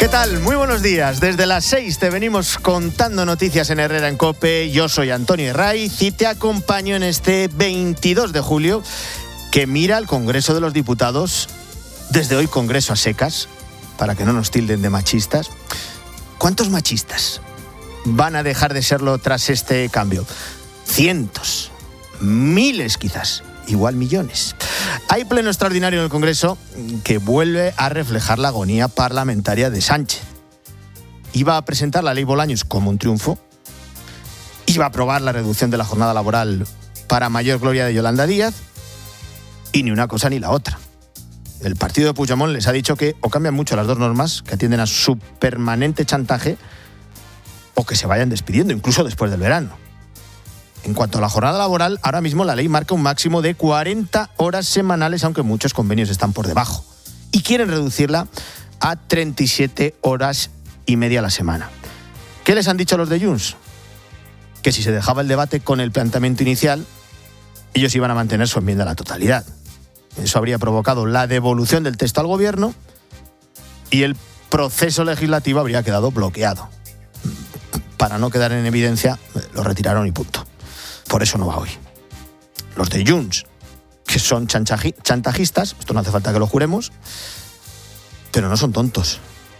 ¿Qué tal? Muy buenos días. Desde las 6 te venimos contando noticias en Herrera en COPE. Yo soy Antonio Herraiz y te acompaño en este 22 de julio que mira al Congreso de los Diputados. Desde hoy Congreso a secas, para que no nos tilden de machistas. ¿Cuántos machistas van a dejar de serlo tras este cambio? Cientos, miles quizás, igual millones. Hay pleno extraordinario en el Congreso que vuelve a reflejar la agonía parlamentaria de Sánchez. Iba a presentar la ley Bolaños como un triunfo, iba a aprobar la reducción de la jornada laboral para mayor gloria de Yolanda Díaz, y ni una cosa ni la otra. El partido de Puigdemont les ha dicho que o cambian mucho las dos normas, que atienden a su permanente chantaje, o que se vayan despidiendo, incluso después del verano. En cuanto a la jornada laboral, ahora mismo la ley marca un máximo de 40 horas semanales, aunque muchos convenios están por debajo. Y quieren reducirla a 37 horas y media a la semana. ¿Qué les han dicho los de Junts? Que si se dejaba el debate con el planteamiento inicial, ellos iban a mantener su enmienda a la totalidad. Eso habría provocado la devolución del texto al gobierno y el proceso legislativo habría quedado bloqueado. Para no quedar en evidencia, lo retiraron y punto. Por eso no va hoy. Los de Junts, que son chantajistas, esto no hace falta que lo juremos, pero no son tontos.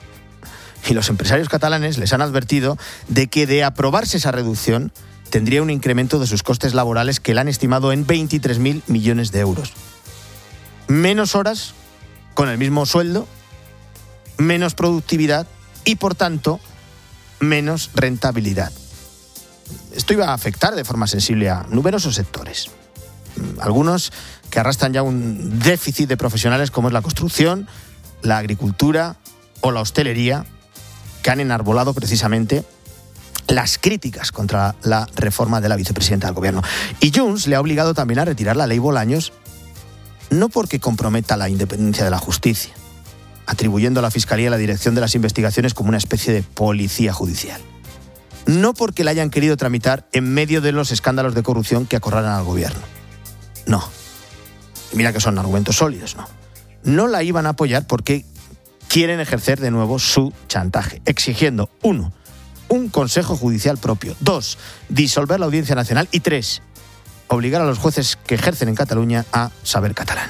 Y los empresarios catalanes les han advertido de que de aprobarse esa reducción tendría un incremento de sus costes laborales que la han estimado en 23.000 millones de euros. Menos horas con el mismo sueldo, menos productividad y, por tanto, menos rentabilidad. Esto iba a afectar de forma sensible a numerosos sectores. Algunos que arrastran ya un déficit de profesionales como es la construcción, la agricultura o la hostelería, que han enarbolado precisamente las críticas contra la reforma de la vicepresidenta del gobierno. Y Junts le ha obligado también a retirar la ley Bolaños, no porque comprometa la independencia de la justicia, atribuyendo a la Fiscalía la dirección de las investigaciones como una especie de policía judicial. No porque la hayan querido tramitar en medio de los escándalos de corrupción que acorralan al gobierno. No. Mira que son argumentos sólidos, ¿no? No la iban a apoyar porque quieren ejercer de nuevo su chantaje, exigiendo, 1, un consejo judicial propio, 2, disolver la Audiencia Nacional y 3, obligar a los jueces que ejercen en Cataluña a saber catalán.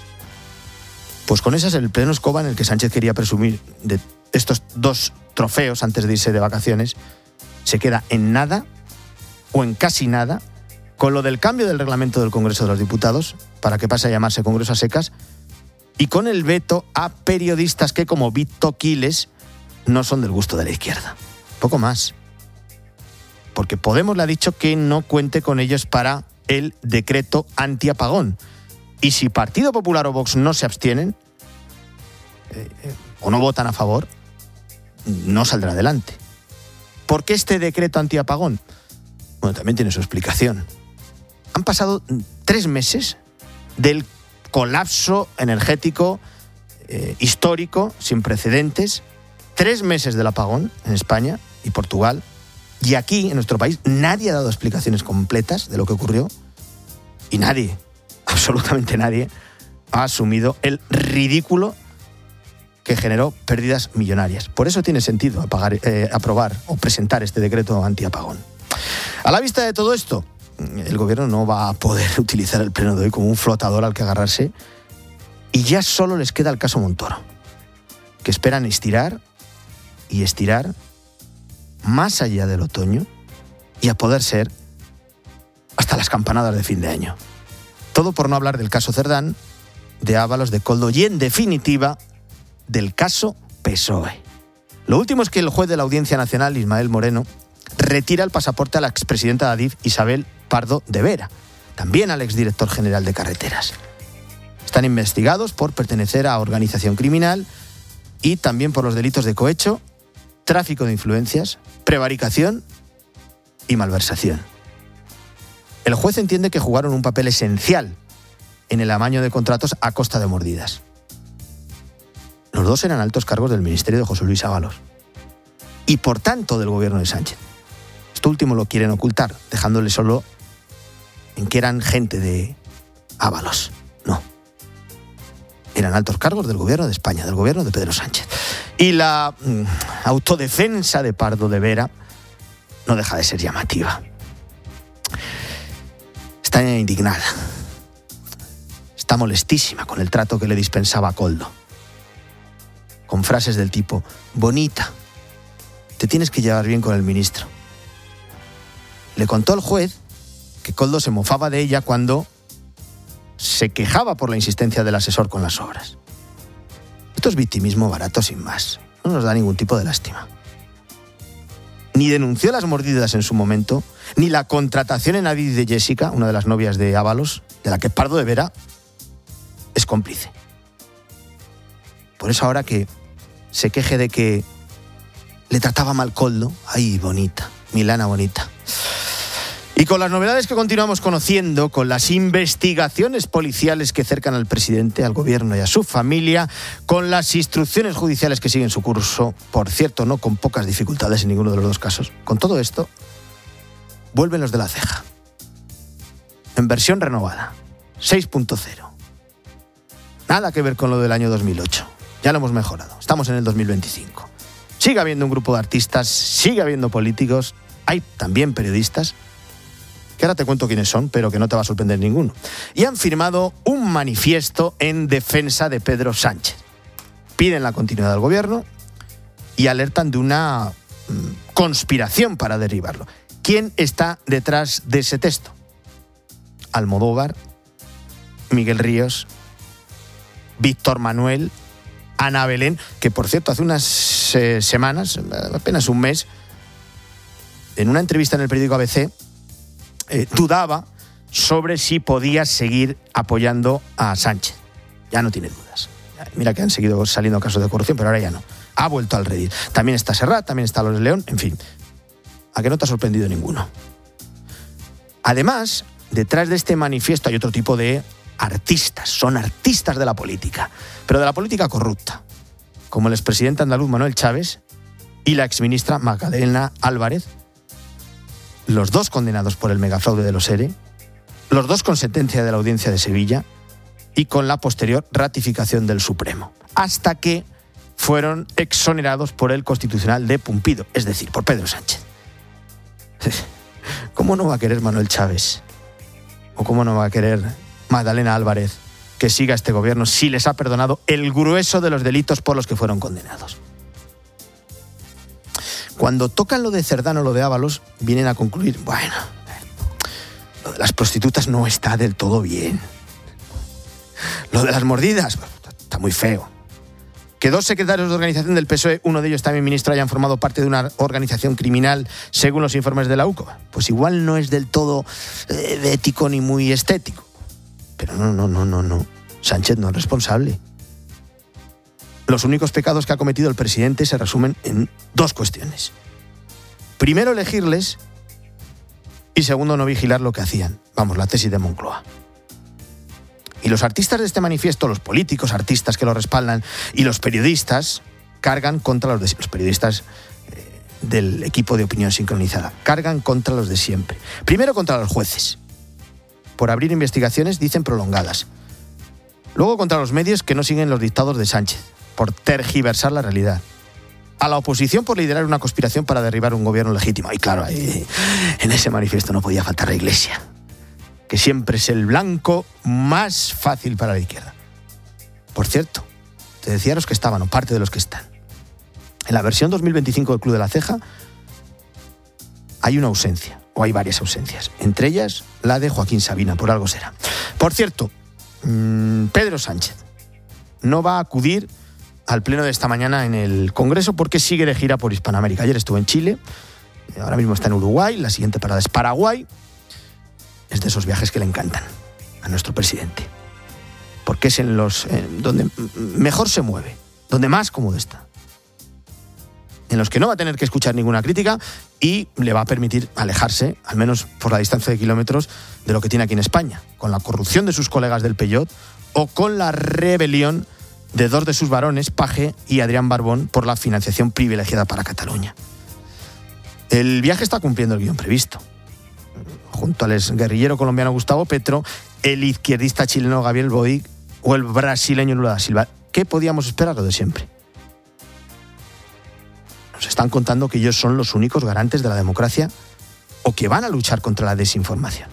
Pues con ese es el pleno escoba en el que Sánchez quería presumir de estos dos trofeos antes de irse de vacaciones. Se queda en nada, o en casi nada, con lo del cambio del reglamento del Congreso de los Diputados, para que pase a llamarse Congreso a secas, y con el veto a periodistas que, como Vito Quiles, no son del gusto de la izquierda. Poco más. Porque Podemos le ha dicho que no cuente con ellos para el decreto antiapagón. Y si Partido Popular o Vox no se abstienen, o no votan a favor, no saldrá adelante. ¿Por qué este decreto antiapagón? Bueno, también tiene su explicación. Han pasado 3 meses del colapso energético histórico, sin precedentes, 3 meses del apagón en España y Portugal, y aquí, en nuestro país, nadie ha dado explicaciones completas de lo que ocurrió, y nadie, absolutamente nadie, ha asumido el ridículo que generó pérdidas millonarias. Por eso tiene sentido aprobar o presentar este decreto antiapagón. A la vista de todo esto, el gobierno no va a poder utilizar el pleno de hoy como un flotador al que agarrarse, y ya solo les queda el caso Montoro, que esperan estirar y estirar más allá del otoño y a poder ser hasta las campanadas de fin de año. Todo por no hablar del caso Cerdán, de Ábalos, de Koldo y, en definitiva, del caso PSOE. Lo último es que el juez de la Audiencia Nacional, Ismael Moreno, retira el pasaporte a la expresidenta de Adif, Isabel Pardo de Vera, también al exdirector general de Carreteras. Están investigados por pertenecer a organización criminal y también por los delitos de cohecho, tráfico de influencias, prevaricación y malversación. El juez entiende que jugaron un papel esencial en el amaño de contratos a costa de mordidas. Los dos eran altos cargos del ministerio de José Luis Ábalos y, por tanto, del gobierno de Sánchez. Esto último lo quieren ocultar, dejándole solo en que eran gente de Ábalos. No. Eran altos cargos del gobierno de España, del gobierno de Pedro Sánchez. Y la autodefensa de Pardo de Vera no deja de ser llamativa. Está indignada. Está molestísima con el trato que le dispensaba a Koldo. Con frases del tipo: bonita, te tienes que llevar bien con el ministro. Le contó al juez que Koldo se mofaba de ella cuando se quejaba por la insistencia del asesor con las obras. Esto es victimismo barato sin más. No nos da ningún tipo de lástima. Ni denunció las mordidas en su momento, ni la contratación en Avid de Jessica, una de las novias de Ábalos, de la que Pardo de Vera es cómplice. Por eso ahora que se queje de que le trataba mal Koldo, ¡ay, bonita, Milana bonita! Y con las novedades que continuamos conociendo, con las investigaciones policiales que cercan al presidente, al gobierno y a su familia, con las instrucciones judiciales que siguen su curso, por cierto, no con pocas dificultades en ninguno de los dos casos, con todo esto, vuelven los de La Ceja. En versión renovada, 6.0. Nada que ver con lo del año 2008. Ya lo hemos mejorado. Estamos en el 2025. Sigue habiendo un grupo de artistas, sigue habiendo políticos, hay también periodistas, que ahora te cuento quiénes son, pero que no te va a sorprender ninguno. Y han firmado un manifiesto en defensa de Pedro Sánchez. Piden la continuidad del gobierno y alertan de una conspiración para derribarlo. ¿Quién está detrás de ese texto? Almodóvar, Miguel Ríos, Víctor Manuel, Ana Belén, que por cierto hace unas semanas, apenas un mes, en una entrevista en el periódico ABC, dudaba sobre si podía seguir apoyando a Sánchez. Ya no tiene dudas. Mira que han seguido saliendo casos de corrupción, pero ahora ya no. Ha vuelto al redil. También está Serrat, también está Los León, en fin. ¿A que no te ha sorprendido ninguno? Además, detrás de este manifiesto hay otro tipo de artistas. Son artistas de la política, pero de la política corrupta, como el expresidente andaluz Manuel Chávez y la exministra Magdalena Álvarez, los dos condenados por el megafraude de los ERE, los dos con sentencia de la Audiencia de Sevilla y con la posterior ratificación del Supremo, hasta que fueron exonerados por el Constitucional de Pumpido, es decir, por Pedro Sánchez. ¿Cómo no va a querer Manuel Chávez? ¿O cómo no va a querer Magdalena Álvarez que siga este gobierno si les ha perdonado el grueso de los delitos por los que fueron condenados? Cuando tocan lo de Cerdán o lo de Ábalos, vienen a concluir, bueno, lo de las prostitutas no está del todo bien. Lo de las mordidas, está muy feo. Que dos secretarios de organización del PSOE, uno de ellos también ministro, hayan formado parte de una organización criminal según los informes de la UCO, pues igual no es del todo ético ni muy estético. Pero no. Sánchez no es responsable. Los únicos pecados que ha cometido el presidente se resumen en dos cuestiones. Primero, elegirles, y segundo, no vigilar lo que hacían. Vamos, la tesis de Moncloa. Y los artistas de este manifiesto, los políticos artistas que lo respaldan y los periodistas, cargan contra los periodistas del equipo de opinión sincronizada, cargan contra los de siempre. Primero contra los jueces, por abrir investigaciones, dicen, prolongadas. Luego contra los medios que no siguen los dictados de Sánchez, por tergiversar la realidad. A la oposición por liderar una conspiración para derribar un gobierno legítimo. Y claro, en ese manifiesto no podía faltar la Iglesia, que siempre es el blanco más fácil para la izquierda. Por cierto, te decía los que estaban, o parte de los que están. En la versión 2025 del Club de la Ceja hay una ausencia, o hay varias ausencias. Entre ellas, la de Joaquín Sabina, por algo será. Por cierto, Pedro Sánchez no va a acudir al pleno de esta mañana en el Congreso porque sigue de gira por Hispanoamérica. Ayer estuvo en Chile, ahora mismo está en Uruguay, la siguiente parada es Paraguay. Es de esos viajes que le encantan a nuestro presidente, porque es en donde mejor se mueve, donde más cómodo está, en los que no va a tener que escuchar ninguna crítica y le va a permitir alejarse, al menos por la distancia de kilómetros, de lo que tiene aquí en España, con la corrupción de sus colegas del Peyot o con la rebelión de dos de sus varones, Page y Adrián Barbón, por la financiación privilegiada para Cataluña. El viaje está cumpliendo el guión previsto. Junto al exguerrillero colombiano Gustavo Petro, el izquierdista chileno Gabriel Boric o el brasileño Lula da Silva. ¿Qué podíamos esperar? Lo de siempre. Nos están contando que ellos son los únicos garantes de la democracia o que van a luchar contra la desinformación.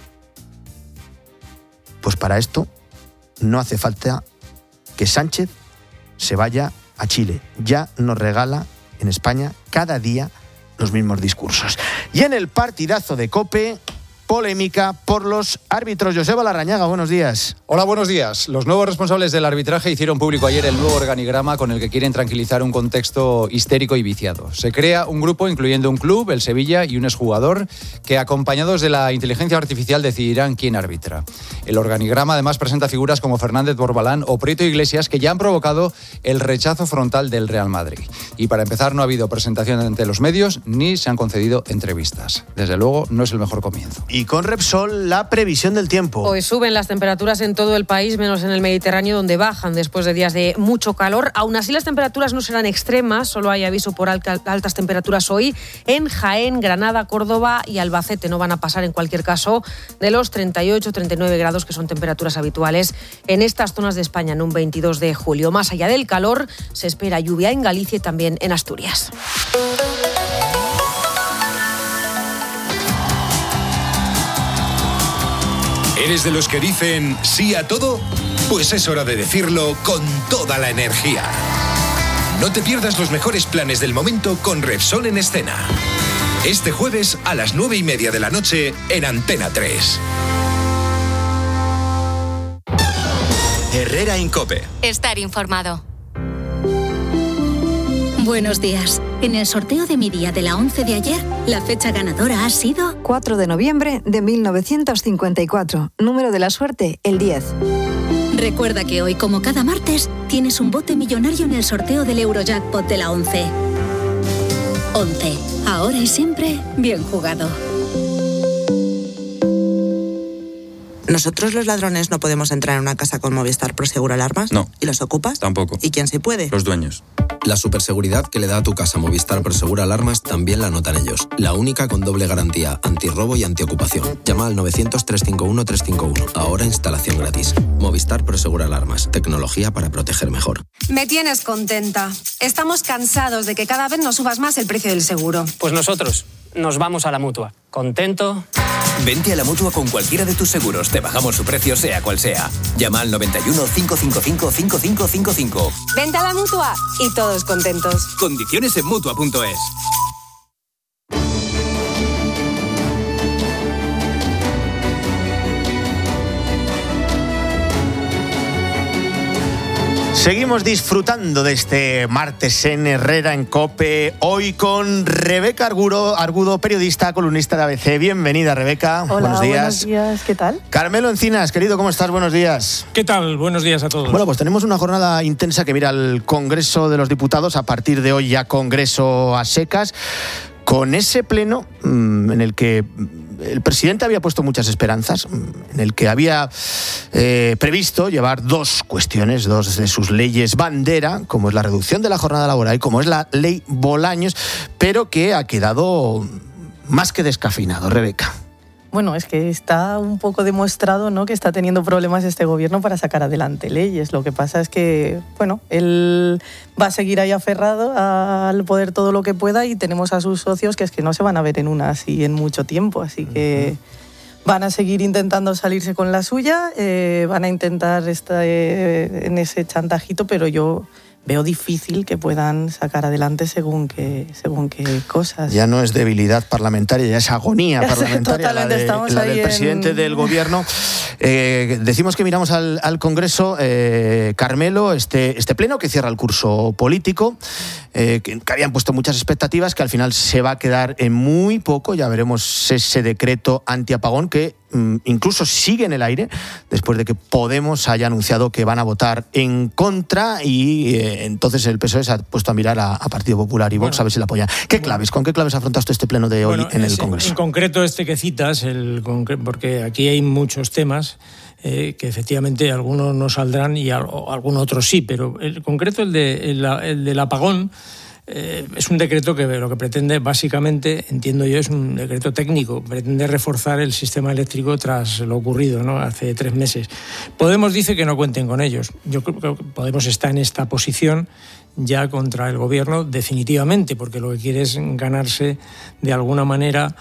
Pues para esto no hace falta que Sánchez se vaya a Chile. Ya nos regala en España cada día los mismos discursos. Y en el partidazo de COPE, polémica por los árbitros. Joseba Larrañaga, buenos días. Hola, buenos días. Los nuevos responsables del arbitraje hicieron público ayer el nuevo organigrama con el que quieren tranquilizar un contexto histérico y viciado. Se crea un grupo incluyendo un club, el Sevilla, y un exjugador que, acompañados de la inteligencia artificial, decidirán quién arbitra. El organigrama además presenta figuras como Fernández Borbalán o Prieto Iglesias, que ya han provocado el rechazo frontal del Real Madrid. Y para empezar, no ha habido presentación ante los medios ni se han concedido entrevistas. Desde luego, no es el mejor comienzo. Y con Repsol, la previsión del tiempo. Hoy suben las temperaturas en todo el país, menos en el Mediterráneo, donde bajan después de días de mucho calor. Aún así, las temperaturas no serán extremas. Solo hay aviso por altas temperaturas hoy en Jaén, Granada, Córdoba y Albacete. No van a pasar, en cualquier caso, de los 38-39 grados, que son temperaturas habituales en estas zonas de España en un 22 de julio. Más allá del calor, se espera lluvia en Galicia y también en Asturias. ¿Eres de los que dicen sí a todo? Pues es hora de decirlo con toda la energía. No te pierdas los mejores planes del momento con Repsol en escena. Este jueves a las 9:30 de la noche en Antena 3. Herrera en COPE. Estar informado. Buenos días. En el sorteo de mi día de la 11 de ayer, la fecha ganadora ha sido 4 de noviembre de 1954. Número de la suerte, el 10. Recuerda que hoy, como cada martes, tienes un bote millonario en el sorteo del Eurojackpot de la 11. 11. Ahora y siempre, bien jugado. ¿Nosotros los ladrones no podemos entrar en una casa con Movistar Prosegur Alarmas? No. ¿Y los ocupas? Tampoco. ¿Y quién sí puede? Los dueños. La superseguridad que le da a tu casa Movistar Prosegur Alarmas también la notan ellos. La única con doble garantía, antirrobo y antiocupación. Llama al 900-351-351. Ahora instalación gratis. Movistar Prosegur Alarmas. Tecnología para proteger mejor. Me tienes contenta. Estamos cansados de que cada vez nos subas más el precio del seguro. Pues nosotros nos vamos a la Mutua. ¿Contento? Vente a la Mutua con cualquiera de tus seguros. Te bajamos su precio, sea cual sea. Llama al 91 555 5555. Vente a la Mutua y todos contentos. Condiciones en Mutua.es. Seguimos disfrutando de este martes en Herrera en COPE, hoy con Rebeca Argudo, periodista, columnista de ABC. Bienvenida, Rebeca. Hola, buenos días. Buenos días, ¿qué tal? Carmelo Encinas, querido, ¿cómo estás? Buenos días. ¿Qué tal? Buenos días a todos. Bueno, pues tenemos una jornada intensa que mira al Congreso de los Diputados, a partir de hoy ya Congreso a secas, con ese pleno en el que el presidente había puesto muchas esperanzas, en el que había previsto llevar dos cuestiones, dos de sus leyes bandera, como es la reducción de la jornada laboral y como es la ley Bolaños, pero que ha quedado más que descafeinado. Rebeca. Bueno, es que está un poco demostrado, ¿no?, que está teniendo problemas este gobierno para sacar adelante leyes. Lo que pasa es que, bueno, él va a seguir ahí aferrado al poder todo lo que pueda y tenemos a sus socios que es que no se van a ver en una así en mucho tiempo. Así que van a seguir intentando salirse con la suya, van a intentar estar en ese chantajito, pero yo veo difícil que puedan sacar adelante según qué cosas. Ya no es debilidad parlamentaria, ya es agonía parlamentaria la del presidente del gobierno. Decimos que miramos al Congreso, Carmelo, este pleno que cierra el curso político, que habían puesto muchas expectativas, que al final se va a quedar en muy poco. Ya veremos ese decreto antiapagón que incluso sigue en el aire después de que Podemos haya anunciado que van a votar en contra y entonces el PSOE se ha puesto a mirar a Partido Popular y Vox a ver si la apoya. ¿Con qué claves afrontaste este pleno de hoy en el Congreso? En concreto este que citas, porque aquí hay muchos temas que efectivamente algunos no saldrán y algunos otros sí, pero en concreto el del apagón. es un decreto que lo que pretende, básicamente, entiendo yo, es un decreto técnico, pretende reforzar el sistema eléctrico tras lo ocurrido, ¿no?, hace 3 meses. Podemos dice que no cuenten con ellos. Yo creo que Podemos está en esta posición ya contra el gobierno definitivamente, porque lo que quiere es ganarse de alguna manera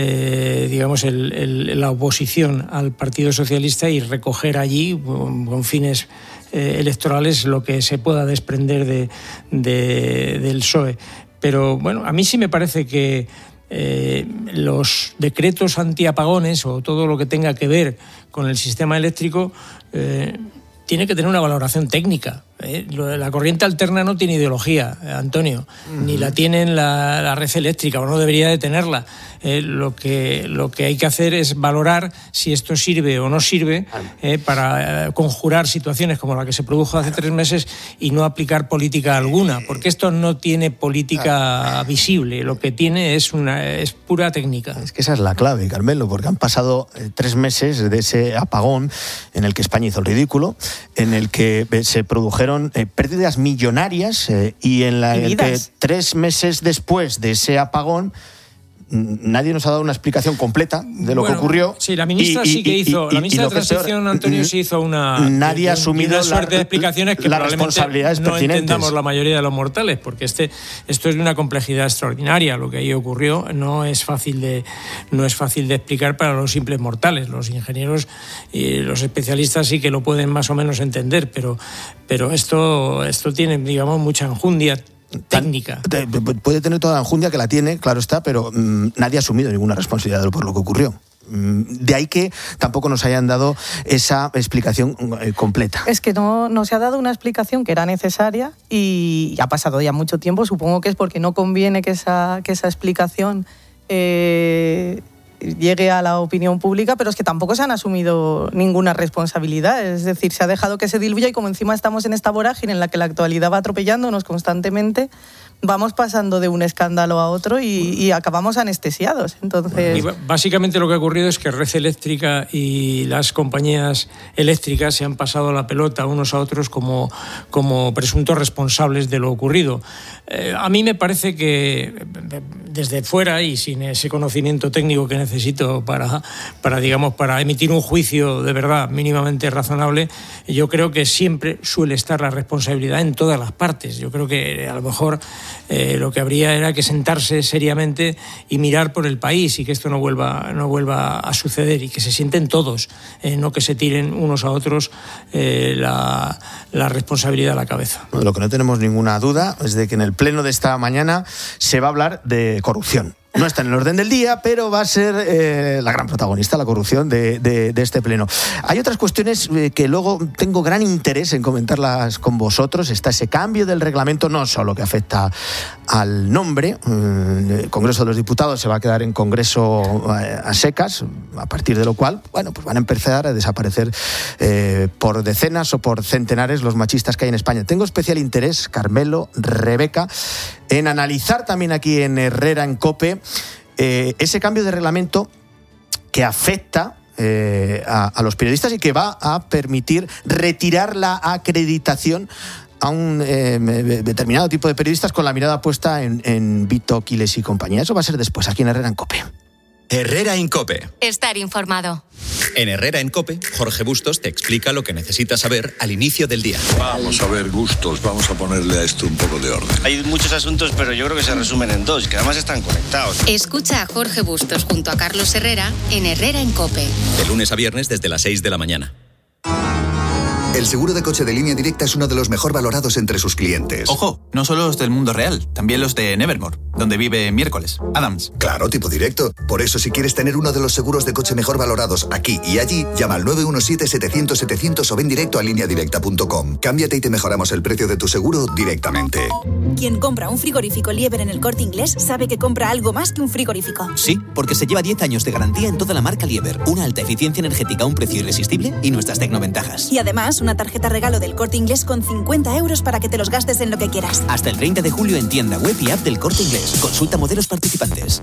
la oposición al Partido Socialista y recoger allí, con fines electorales, lo que se pueda desprender del PSOE. Pero bueno, a mí sí me parece que los decretos antiapagones o todo lo que tenga que ver con el sistema eléctrico tiene que tener una valoración técnica. La corriente alterna no tiene ideología, Antonio, ni la tiene la red eléctrica, o no debería de tenerla. Lo que hay que hacer es valorar si esto sirve o no sirve para conjurar situaciones como la que se produjo hace 3 meses y no aplicar política alguna, porque esto no tiene política visible, lo que tiene es pura técnica. Es que esa es la clave, Carmelo, porque han pasado 3 meses de ese apagón en el que España hizo el ridículo, en el que se produjeron pérdidas millonarias y en la que 3 meses después de ese apagón nadie nos ha dado una explicación completa de lo que ocurrió. Sí, la ministra sí que hizo, la ministra de Transición, Antonio, sí hizo nadie ha asumido una suerte de explicaciones que las responsabilidades no pertinentes. entendamos la mayoría de los mortales, porque esto es de una complejidad extraordinaria. Lo que ahí ocurrió no es fácil de explicar para los simples mortales. Los ingenieros y los especialistas sí que lo pueden más o menos entender, pero esto tiene, digamos, mucha enjundia técnica. Puede tener toda la enjundia, que la tiene, claro está, pero nadie ha asumido ninguna responsabilidad por lo que ocurrió. De ahí que tampoco nos hayan dado esa explicación completa. Es que no se ha dado una explicación que era necesaria y ha pasado ya mucho tiempo. Supongo que es porque no conviene que esa explicación llegue a la opinión pública, pero es que tampoco se han asumido ninguna responsabilidad. Es decir, se ha dejado que se diluya y como encima estamos en esta vorágine en la que la actualidad va atropellándonos constantemente, vamos pasando de un escándalo a otro y acabamos anestesiados. Entonces, y básicamente lo que ha ocurrido es que Red Eléctrica y las compañías eléctricas se han pasado la pelota unos a otros como presuntos responsables de lo ocurrido. A mí me parece que desde fuera y sin ese conocimiento técnico que necesito para emitir un juicio de verdad mínimamente razonable, yo creo que siempre suele estar la responsabilidad en todas las partes. Yo creo que a lo mejor lo que habría era que sentarse seriamente y mirar por el país y que esto no vuelva a suceder y que se sienten todos, no que se tiren unos a otros la responsabilidad a la cabeza. Lo que no tenemos ninguna duda es de que en el pleno de esta mañana se va a hablar de corrupción. No está en el orden del día, pero va a ser la gran protagonista, la corrupción de este pleno. Hay otras cuestiones que luego tengo gran interés en comentarlas con vosotros. Está ese cambio del reglamento, no solo que afecta al nombre. El Congreso de los Diputados se va a quedar en Congreso a secas, a partir de lo cual, pues van a empezar a desaparecer por decenas o por centenares los machistas que hay en España. Tengo especial interés, Carmelo, Rebeca, en analizar también aquí en Herrera en COPE ese cambio de reglamento que afecta a los periodistas y que va a permitir retirar la acreditación a un determinado tipo de periodistas con la mirada puesta en Vito, Quiles y compañía. Eso va a ser después, aquí en Herrera en COPE. Herrera en COPE. Estar informado. En Herrera en COPE, Jorge Bustos te explica lo que necesitas saber al inicio del día. Vamos a ver, Bustos, vamos a ponerle a esto un poco de orden. Hay muchos asuntos, pero yo creo que se resumen en 2, que además están conectados. Escucha a Jorge Bustos junto a Carlos Herrera en Herrera en COPE. De lunes a viernes desde las 6 de la mañana. El seguro de coche de Línea Directa es uno de los mejor valorados entre sus clientes. Ojo, no solo los del mundo real, también los de Nevermore, donde vive Miércoles, Adams. Claro, tipo directo. Por eso, si quieres tener uno de los seguros de coche mejor valorados aquí y allí, llama al 917-700-700 o ven directo a lineadirecta.com. Cámbiate y te mejoramos el precio de tu seguro directamente. Quien compra un frigorífico Liebherr en el Corte Inglés sabe que compra algo más que un frigorífico. Sí, porque se lleva 10 años de garantía en toda la marca Liebherr, una alta eficiencia energética, un precio irresistible y nuestras tecnoventajas. Y además, una tarjeta regalo del Corte Inglés con 50 euros para que te los gastes en lo que quieras. Hasta el 30 de julio en tienda web y app del Corte Inglés. Consulta modelos participantes.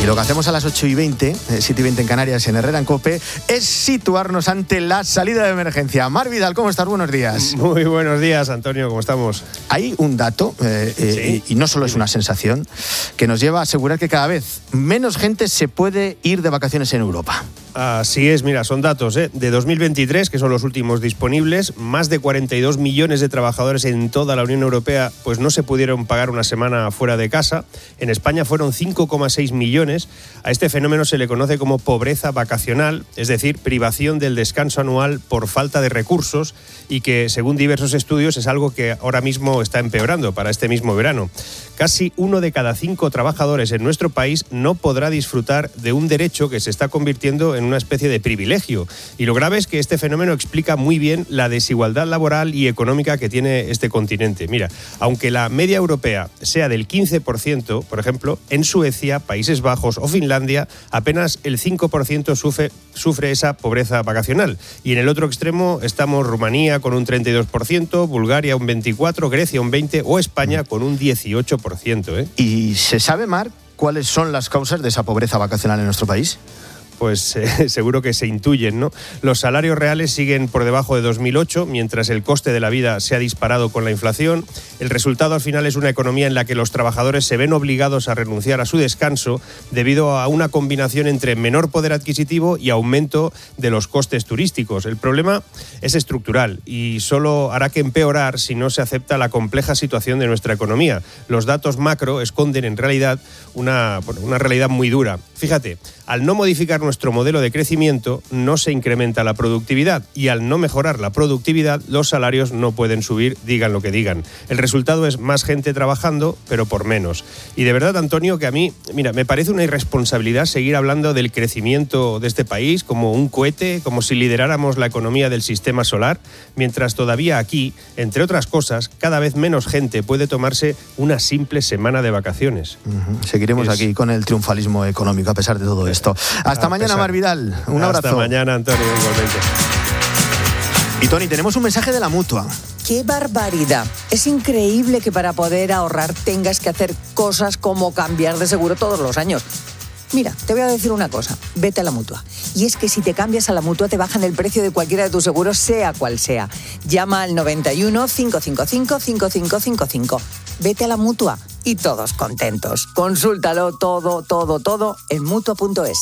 Y lo que hacemos a las 8:20, 7:20 en Canarias, en Herrera en COPE, es situarnos ante la salida de emergencia. Mar Vidal, ¿cómo estás? Buenos días. Muy buenos días, Antonio, ¿cómo estamos? Hay un dato, ¿sí? y no solo es una sensación, que nos lleva a asegurar que cada vez menos gente se puede ir de vacaciones en Europa. Así es, mira, son datos de 2023, que son los últimos disponibles. Más de 42 millones de trabajadores en toda la Unión Europea pues no se pudieron pagar una semana fuera de casa. En España fueron 5,6 millones. A este fenómeno se le conoce como pobreza vacacional, es decir, privación del descanso anual por falta de recursos, y que, según diversos estudios, es algo que ahora mismo está empeorando para este mismo verano. Casi 1 de cada 5 trabajadores en nuestro país no podrá disfrutar de un derecho que se está convirtiendo en una especie de privilegio. Y lo grave es que este fenómeno explica muy bien la desigualdad laboral y económica que tiene este continente. Mira, aunque la media europea sea del 15%, por ejemplo, en Suecia, Países Bajos o Finlandia, apenas el 5% sufre esa pobreza vacacional. Y en el otro extremo estamos Rumanía con un 32%, Bulgaria un 24%, Grecia un 20% o España con un 18%. ¿Y se sabe, Mar, cuáles son las causas de esa pobreza vacacional en nuestro país? Pues seguro que se intuyen, ¿no? Los salarios reales siguen por debajo de 2008, mientras el coste de la vida se ha disparado con la inflación. El resultado al final es una economía en la que los trabajadores se ven obligados a renunciar a su descanso debido a una combinación entre menor poder adquisitivo y aumento de los costes turísticos. El problema es estructural y solo hará que empeorar si no se acepta la compleja situación de nuestra economía. Los datos macro esconden en realidad una realidad muy dura. Fíjate, al no modificar nuestro modelo de crecimiento, no se incrementa la productividad, y al no mejorar la productividad, los salarios no pueden subir, digan lo que digan. El resultado es más gente trabajando, pero por menos. Y de verdad, Antonio, que a mí, mira, me parece una irresponsabilidad seguir hablando del crecimiento de este país como un cohete, como si lideráramos la economía del sistema solar, mientras todavía aquí, entre otras cosas, cada vez menos gente puede tomarse una simple semana de vacaciones. Seguiremos aquí con el triunfalismo económico a pesar de todo esto. Hasta mañana, Mar Vidal. Un abrazo. Hasta mañana, Antonio, igualmente. Y Tony, tenemos un mensaje de la Mutua. ¡Qué barbaridad! Es increíble que para poder ahorrar tengas que hacer cosas como cambiar de seguro todos los años. Mira, te voy a decir una cosa, vete a la Mutua. Y es que si te cambias a la Mutua te bajan el precio de cualquiera de tus seguros, sea cual sea. Llama al 91 555 5555. Vete a la Mutua y todos contentos. Consúltalo todo en Mutua.es.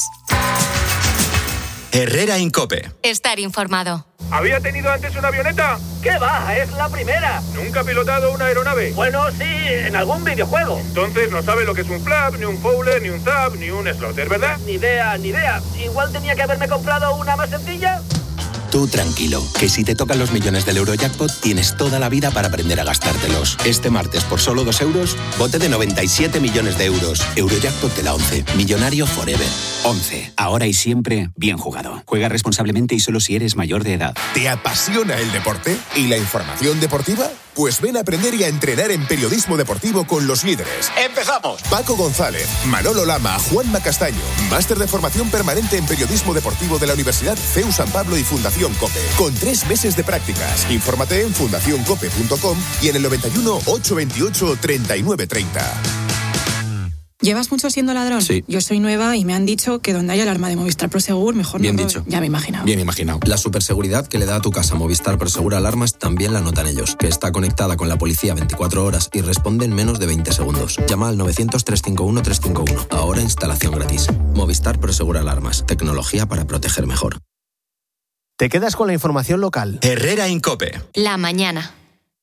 Herrera en COPE. Estar informado. ¿Había tenido antes una avioneta? ¿Qué va? Es la primera. ¿Nunca ha pilotado una aeronave? Bueno, sí, en algún videojuego. Entonces no sabe lo que es un flap, ni un fowler, ni un zap, ni un slotter, ¿verdad? Ni idea. Igual tenía que haberme comprado una más sencilla. Tú tranquilo, que si te tocan los millones del Eurojackpot tienes toda la vida para aprender a gastártelos. Este martes, por solo 2 euros, bote de 97 millones de euros. Eurojackpot de la 11. Millonario forever. 11. Ahora y siempre, bien jugado. Juega responsablemente y solo si eres mayor de edad. ¿Te apasiona el deporte y la información deportiva? Pues ven a aprender y a entrenar en periodismo deportivo con los líderes. ¡Empezamos! Paco González, Manolo Lama, Juanma Castaño. Máster de formación permanente en periodismo deportivo de la Universidad CEU San Pablo y Fundación COPE. Con 3 meses de prácticas. Infórmate en fundacioncope.com y en el 91 828 3930. ¿Llevas mucho siendo ladrón? Sí. Yo soy nueva y me han dicho que donde hay alarma de Movistar Prosegur, mejor Bien no. dicho. Ya me he imaginado. Bien imaginado. La superseguridad que le da a tu casa Movistar Prosegur Alarmas también la notan ellos, que está conectada con la policía 24 horas y responde en menos de 20 segundos. Llama al 900-351-351. Ahora instalación gratis. Movistar Prosegur Alarmas. Tecnología para proteger mejor. Te quedas con la información local. Herrera en COPE. La mañana.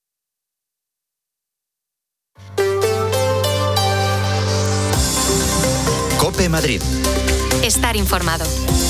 COPE Madrid. Estar informado.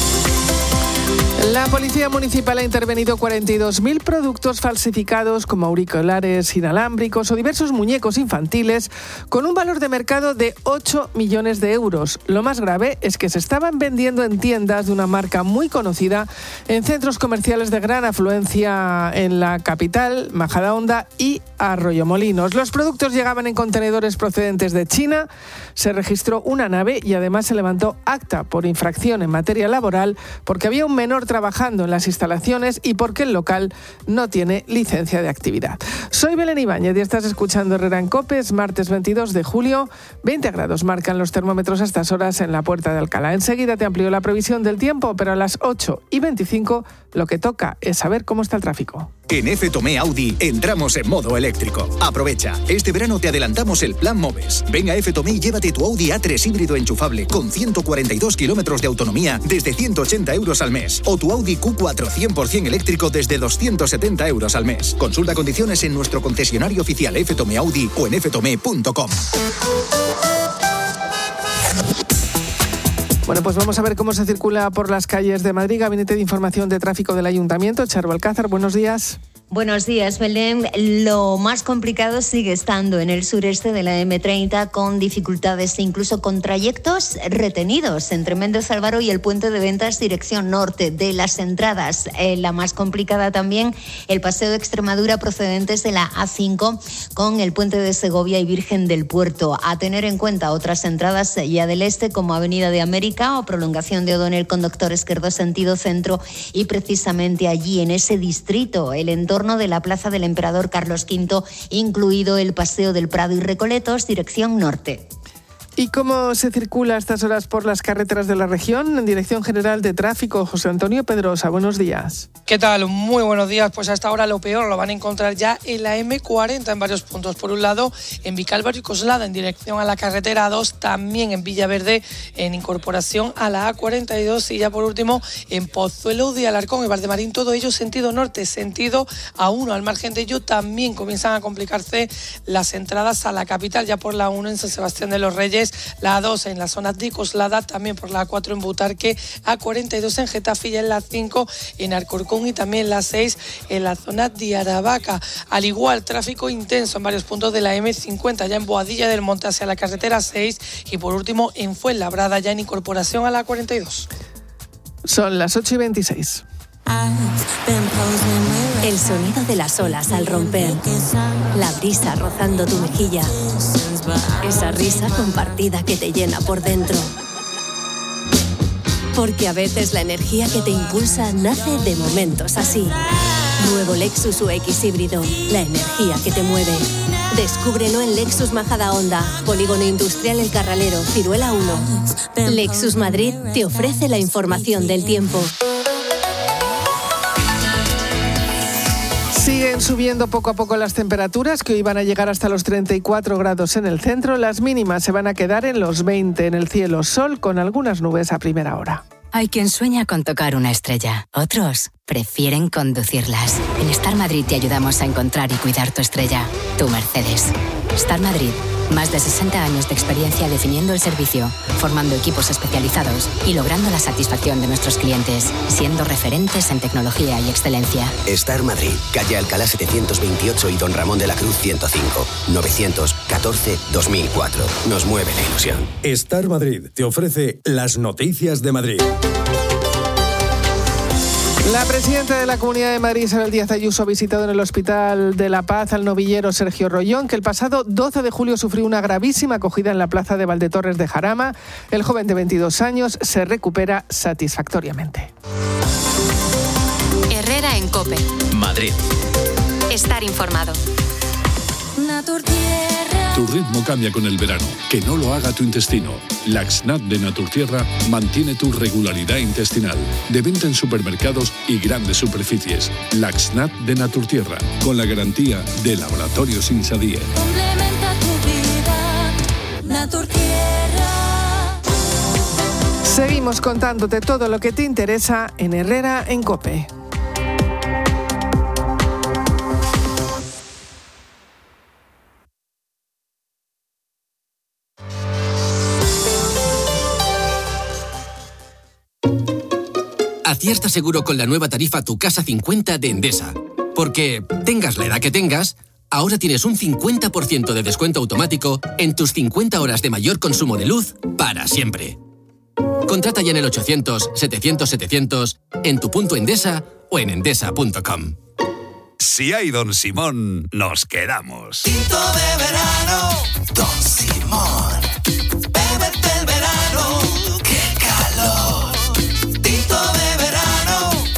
La Policía Municipal ha intervenido 42.000 productos falsificados como auriculares inalámbricos o diversos muñecos infantiles con un valor de mercado de 8 millones de euros. Lo más grave es que se estaban vendiendo en tiendas de una marca muy conocida en centros comerciales de gran afluencia en la capital, Majadahonda y Arroyomolinos. Los productos llegaban en contenedores procedentes de China, se registró una nave y además se levantó acta por infracción en materia laboral porque había un menor trabajador trabajando en las instalaciones y porque el local no tiene licencia de actividad. Soy Belén Ibáñez y estás escuchando Herrera en COPE. Es martes 22 de julio, 20 grados marcan los termómetros a estas horas en la Puerta de Alcalá. Enseguida te amplío la previsión del tiempo, pero a las 8:25 lo que toca es saber cómo está el tráfico. En F-Tomé Audi entramos en modo eléctrico. Aprovecha, este verano te adelantamos el plan MOVES. Ven a F-Tomé y llévate tu Audi A3 híbrido enchufable con 142 kilómetros de autonomía desde 180 euros al mes. O tu Audi Q4 100% eléctrico desde 270 euros al mes. Consulta condiciones en nuestro concesionario oficial F-Tomé Audi o en ftome.com. Bueno, pues vamos a ver cómo se circula por las calles de Madrid. Gabinete de Información de Tráfico del Ayuntamiento. Charo Alcázar, buenos días. Buenos días, Belén. Lo más complicado sigue estando en el sureste de la M30 con dificultades e incluso con trayectos retenidos entre Méndez Álvaro y el Puente de Ventas dirección norte de las entradas. La más complicada también el Paseo de Extremadura procedentes de la A5 con el Puente de Segovia y Virgen del Puerto. A tener en cuenta otras entradas ya del este como Avenida de América o prolongación de O'Donnell con Doctor Esquerdo sentido centro y precisamente allí en ese distrito el entorno de la Plaza del Emperador Carlos V, incluido el Paseo del Prado y Recoletos, dirección norte. ¿Y cómo se circula a estas horas por las carreteras de la región? En Dirección General de Tráfico, José Antonio Pedrosa, buenos días. ¿Qué tal? Muy buenos días. Pues hasta ahora lo peor lo van a encontrar ya en la M40 en varios puntos. Por un lado, en Vicálvaro y Coslada, en dirección a la carretera A2, también en Villaverde, en incorporación a la A42 y ya por último, en Pozuelo de Alarcón y Valdemarín, todo ello sentido norte, sentido A1. Al margen de ello, también comienzan a complicarse las entradas a la capital, ya por la 1 en San Sebastián de los Reyes, la A2 en la zona de Coslada, también por la A4 en Butarque, A42 en Getafe y en la 5 en Alcorcón y también la 6 en la zona de Aravaca. Al igual, tráfico intenso en varios puntos de la M50, ya en Boadilla del Monte hacia la carretera 6 y por último en Fuenlabrada, ya en incorporación a la 42. Son las 8:26. El sonido de las olas al romper, la brisa rozando tu mejilla, esa risa compartida que te llena por dentro. Porque a veces la energía que te impulsa nace de momentos así. Nuevo Lexus UX híbrido, la energía que te mueve. Descúbrelo en Lexus Majadahonda, Polígono Industrial El Carralero, Ciruela 1. Lexus Madrid te ofrece la información del tiempo. Siguen subiendo poco a poco las temperaturas, que hoy van a llegar hasta los 34 grados en el centro. Las mínimas se van a quedar en los 20 en el cielo, sol con algunas nubes a primera hora. Hay quien sueña con tocar una estrella, otros prefieren conducirlas. En Star Madrid te ayudamos a encontrar y cuidar tu estrella, tu Mercedes. Star Madrid, más de 60 años de experiencia definiendo el servicio, formando equipos especializados y logrando la satisfacción de nuestros clientes, siendo referentes en tecnología y excelencia. Star Madrid, calle Alcalá 728 y Don Ramón de la Cruz 105, 914-2004. Nos mueve la ilusión. Star Madrid te ofrece las noticias de Madrid. La presidenta de la Comunidad de Madrid, Isabel Díaz Ayuso, ha visitado en el Hospital de la Paz al novillero Sergio Rollón, que el pasado 12 de julio sufrió una gravísima acogida en la plaza de Valdetorres de Jarama. El joven de 22 años se recupera satisfactoriamente. Herrera en COPE. Madrid. Estar informado. Tu ritmo cambia con el verano. Que no lo haga tu intestino. Laxnat de Naturtierra mantiene tu regularidad intestinal. De venta en supermercados y grandes superficies. Laxnat de Naturtierra. Con la garantía de Laboratorios Insadie. Complementa tu vida, Naturtierra. Seguimos contándote todo lo que te interesa en Herrera en COPE. Acierta seguro con la nueva tarifa Tu Casa 50 de Endesa. Porque, tengas la edad que tengas, ahora tienes un 50% de descuento automático en tus 50 horas de mayor consumo de luz para siempre. Contrata ya en el 800-700-700, en tu punto Endesa o en endesa.com. Si hay Don Simón, nos quedamos. Tinto de verano, Don Simón. Bébete el verano, qué calor. Tinto de verano,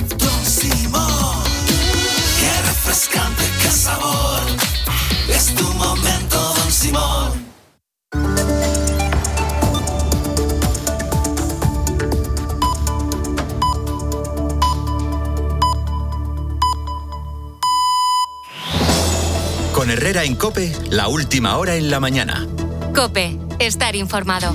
sabor. Es tu momento, Don Simón. Con Herrera en COPE, la última hora en la mañana. COPE, estar informado.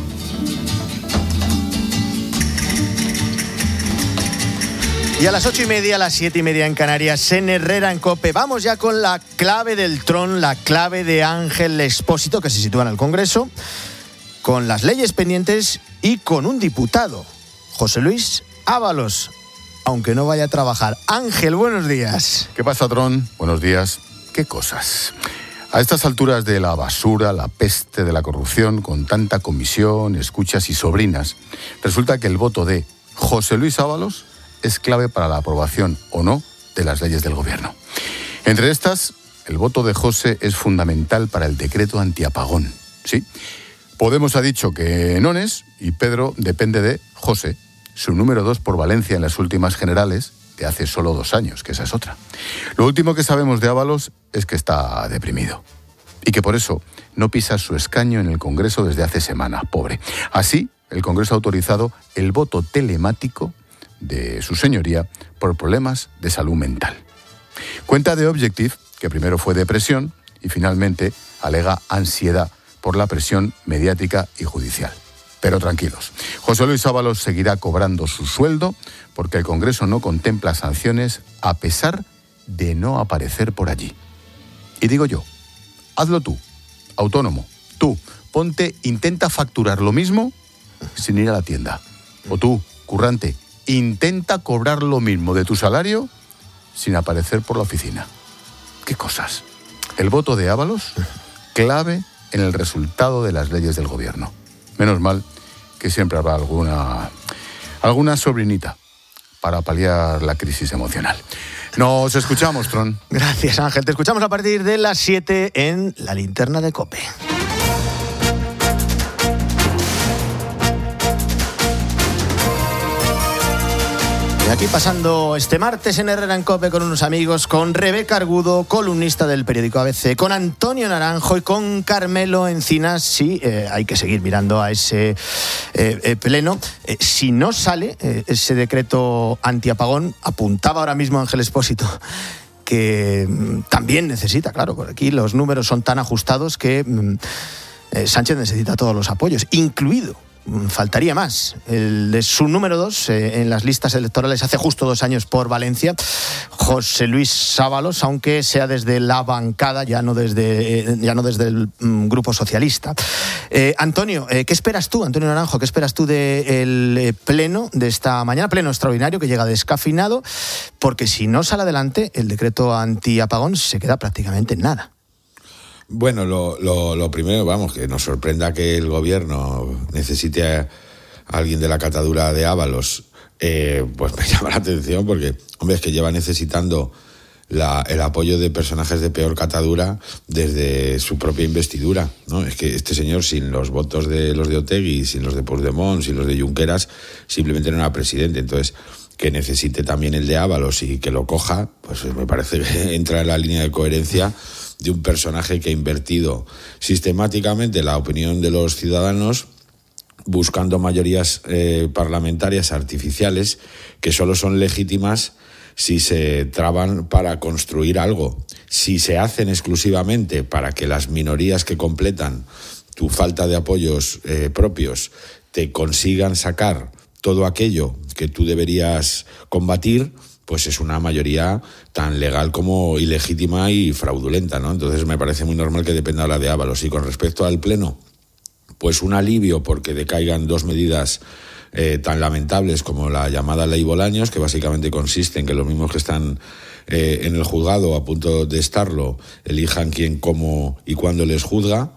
Y a las 8:30, a las 7:30 en Canarias, en Herrera en COPE. Vamos ya con la clave del Tron, la clave de Ángel Expósito, que se sitúa en el Congreso, con las leyes pendientes y con un diputado, José Luis Ábalos, aunque no vaya a trabajar. Ángel, buenos días. ¿Qué pasa, Tron? Buenos días. ¿Qué cosas? A estas alturas de la basura, la peste de la corrupción, con tanta comisión, escuchas y sobrinas, resulta que el voto de José Luis Ábalos es clave para la aprobación o no de las leyes del gobierno. Entre estas, el voto de José es fundamental para el decreto antiapagón. ¿Sí? Podemos ha dicho que nones y Pedro depende de José, su número 2 por Valencia en las últimas generales, de hace solo 2 años, que esa es otra. Lo último que sabemos de Ábalos es que está deprimido y que por eso no pisa su escaño en el Congreso desde hace semana, pobre. Así, el Congreso ha autorizado el voto telemático de su señoría por problemas de salud mental. Cuenta de Objective que primero fue depresión y finalmente alega ansiedad por la presión mediática y judicial. Pero tranquilos, José Luis Ábalos seguirá cobrando su sueldo porque el Congreso no contempla sanciones a pesar de no aparecer por allí. Y digo yo, hazlo tú, autónomo, tú, intenta facturar lo mismo sin ir a la tienda. O tú, currante, intenta cobrar lo mismo de tu salario sin aparecer por la oficina. ¿Qué cosas? El voto de Ábalos, clave en el resultado de las leyes del gobierno. Menos mal que siempre habrá alguna sobrinita para paliar la crisis emocional. Nos escuchamos, Tron. Gracias, Ángel. Te escuchamos a partir de las 7 en La Linterna de COPE. Y aquí pasando este martes en Herrera en COPE con unos amigos, con Rebeca Argudo, columnista del periódico ABC, con Antonio Naranjo y con Carmelo Encinas. Sí, hay que seguir mirando a ese pleno. Si no sale ese decreto antiapagón, apuntaba ahora mismo Ángel Expósito, que también necesita, claro, por aquí los números son tan ajustados que Sánchez necesita todos los apoyos, incluido, faltaría más, el de su número 2 en las listas electorales hace justo 2 años por Valencia, José Luis Ábalos, aunque sea desde la bancada, ya no desde el Grupo Socialista. Antonio, ¿qué esperas tú, Antonio Naranjo? ¿Qué esperas tú del pleno de esta mañana, pleno extraordinario que llega descafeinado? Porque si no sale adelante el decreto antiapagón se queda prácticamente en nada. Bueno, lo primero, que nos sorprenda que el gobierno necesite a alguien de la catadura de Ábalos, pues me llama la atención porque, hombre, es que lleva necesitando el apoyo de personajes de peor catadura desde su propia investidura, ¿no? Es que este señor, sin los votos de los de Otegi, sin los de Puigdemont, sin los de Junqueras, simplemente no era presidente. Entonces, que necesite también el de Ábalos y que lo coja, pues me parece que entra en la línea de coherencia de un personaje que ha invertido sistemáticamente la opinión de los ciudadanos buscando mayorías parlamentarias artificiales que solo son legítimas si se traban para construir algo. Si se hacen exclusivamente para que las minorías que completan tu falta de apoyos propios te consigan sacar todo aquello que tú deberías combatir, pues es una mayoría tan legal como ilegítima y fraudulenta, ¿no? Entonces me parece muy normal que dependa la de Ábalos. Y con respecto al Pleno, pues un alivio porque decaigan 2 medidas tan lamentables como la llamada Ley Bolaños, que básicamente consiste en que los mismos que están en el juzgado a punto de estarlo elijan quién, cómo y cuándo les juzga.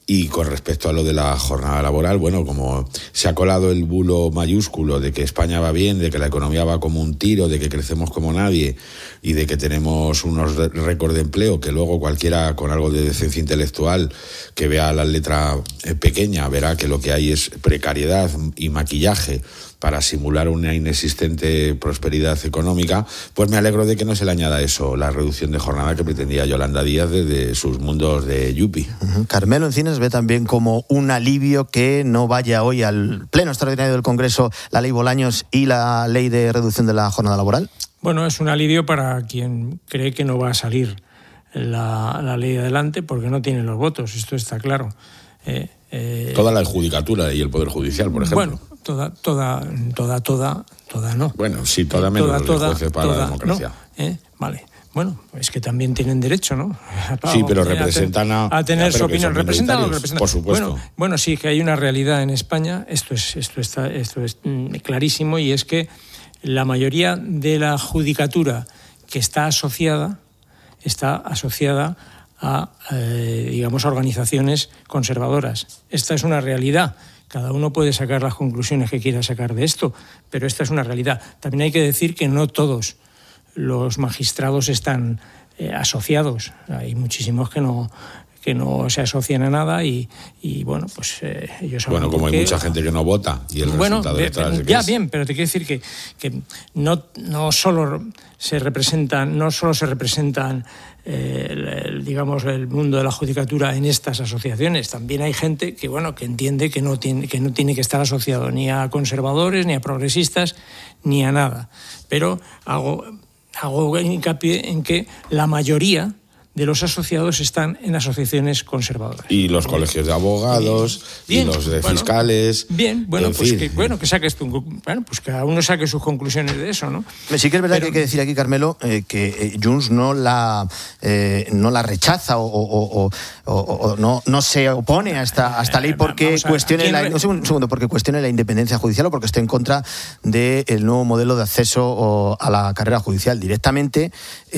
Y con respecto a lo de la jornada laboral, bueno, como se ha colado el bulo mayúsculo de que España va bien, de que la economía va como un tiro, de que crecemos como nadie y de que tenemos unos récords de empleo, que luego cualquiera con algo de decencia intelectual que vea la letra pequeña verá que lo que hay es precariedad y maquillaje para simular una inexistente prosperidad económica, pues me alegro de que no se le añada eso, la reducción de jornada que pretendía Yolanda Díaz desde sus mundos de yuppie. Carmelo Encinas ve también como un alivio que no vaya hoy al pleno extraordinario del Congreso la ley Bolaños y la ley de reducción de la jornada laboral. Bueno, es un alivio para quien cree que no va a salir la ley adelante porque no tiene los votos, esto está claro. Toda la judicatura y el Poder Judicial, por ejemplo. Bueno, toda no. Bueno, sí, toda menos los jueces para la democracia. No, vale. Bueno, es que también tienen derecho, ¿no? Sí, pero representan a tener su opinión. Representan lo que representan. Por supuesto. Bueno, sí, que hay una realidad en España, esto es clarísimo, y es que la mayoría de la judicatura que está asociada a, digamos, organizaciones conservadoras. Esta es una realidad. Cada uno puede sacar las conclusiones que quiera sacar de esto, pero esta es una realidad. También hay que decir que no todos los magistrados están asociados. Hay muchísimos que no se asocian a no y bueno, pues ellos saben. Bueno, como hay mucha gente que no vota y el resultado electoral ya bien, pero te quiero decir que no solo se representan digamos el mundo de la judicatura en estas asociaciones. También hay gente que entiende que no tiene que estar asociado ni a conservadores, ni a progresistas, ni a nada. Pero hago hincapié en que la mayoría de los asociados están en asociaciones conservadoras. Y los colegios de abogados, bien, y los de fiscales. Bien, bueno, pues que saques pues cada uno saque sus conclusiones de eso, ¿no? Sí que es verdad que hay que decir aquí, Carmelo, que Junts no la rechaza o no se opone a esta ley porque cuestione porque cuestione la independencia judicial o porque esté en contra del nuevo modelo de acceso a la carrera judicial. Directamente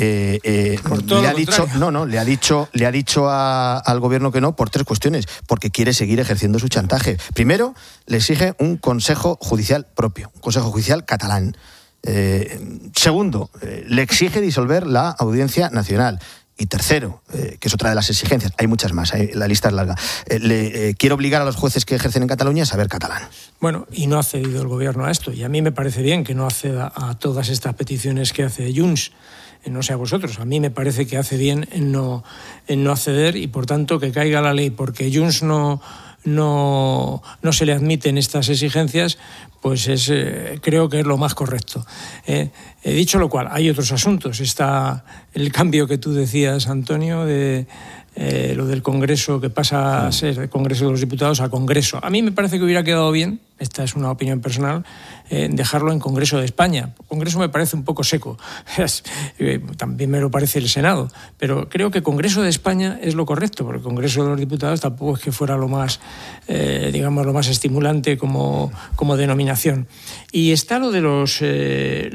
le ha dicho al gobierno que no por tres cuestiones, porque quiere seguir ejerciendo su chantaje. Primero, le exige un consejo judicial propio, un consejo judicial catalán. Segundo, le exige disolver la Audiencia Nacional. Y tercero, que es otra de las exigencias, hay muchas más, la lista es larga, quiere obligar a los jueces que ejercen en Cataluña a saber catalán. Bueno, y no ha cedido el gobierno a esto, y a mí me parece bien que no acceda a todas estas peticiones que hace Junts. No sé a vosotros, a mí me parece que hace bien en no acceder y por tanto que caiga la ley, porque Junts no se le admiten estas exigencias, pues creo que es lo más correcto. Dicho lo cual, hay otros asuntos. Está el cambio que tú decías, Antonio, de lo del Congreso, que pasa a ser Congreso de los Diputados a Congreso. A mí me parece que hubiera quedado bien, esta es una opinión personal, dejarlo en Congreso de España. Congreso me parece un poco seco, también me lo parece el Senado, pero creo que Congreso de España es lo correcto, porque Congreso de los Diputados tampoco es que fuera lo más, lo más estimulante como denominación. Y está el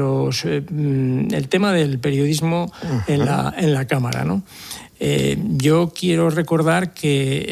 tema del periodismo en la Cámara, ¿no? Yo quiero recordar que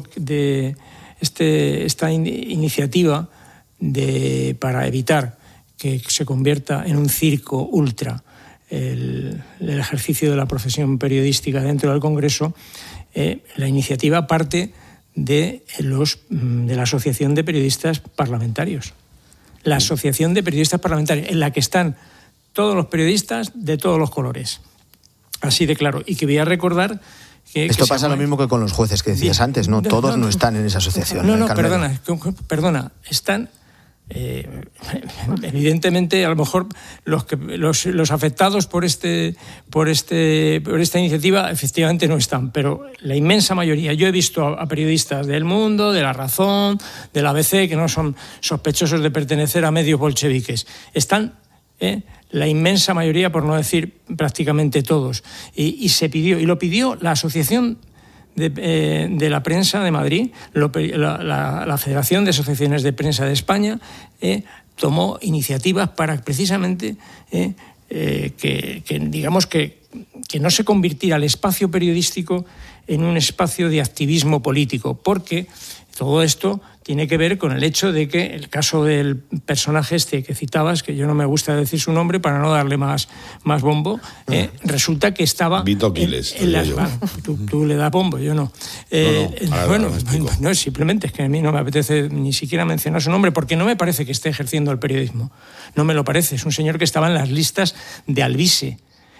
esta iniciativa para evitar que se convierta en un circo ultra el ejercicio de la profesión periodística dentro del Congreso, la iniciativa parte de la Asociación de Periodistas Parlamentarios. La Asociación de Periodistas Parlamentarios, en la que están todos los periodistas de todos los colores. Así de claro. Y que voy a recordar que... Esto pasa lo mismo que con los jueces que decías antes, ¿no? Todos no están en esa asociación. Perdona. Están... evidentemente, a lo mejor los afectados por esta iniciativa efectivamente no están, pero la inmensa mayoría. Yo he visto a periodistas del Mundo, de La Razón, del ABC, que no son sospechosos de pertenecer a medios bolcheviques. Están... la inmensa mayoría, por no decir prácticamente todos, y lo pidió la Asociación de la Prensa de Madrid, la Federación de Asociaciones de Prensa de España tomó iniciativas para precisamente digamos que no se convirtiera el espacio periodístico en un espacio de activismo político, porque todo esto tiene que ver con el hecho de que el caso del personaje que citabas, que yo no me gusta decir su nombre para no darle más bombo, resulta que estaba... Vito Quiles. Tú le das bombo, yo no. No, simplemente es que a mí no me apetece ni siquiera mencionar su nombre, porque no me parece que esté ejerciendo el periodismo. No me lo parece. Es un señor que estaba en las listas de Alvise.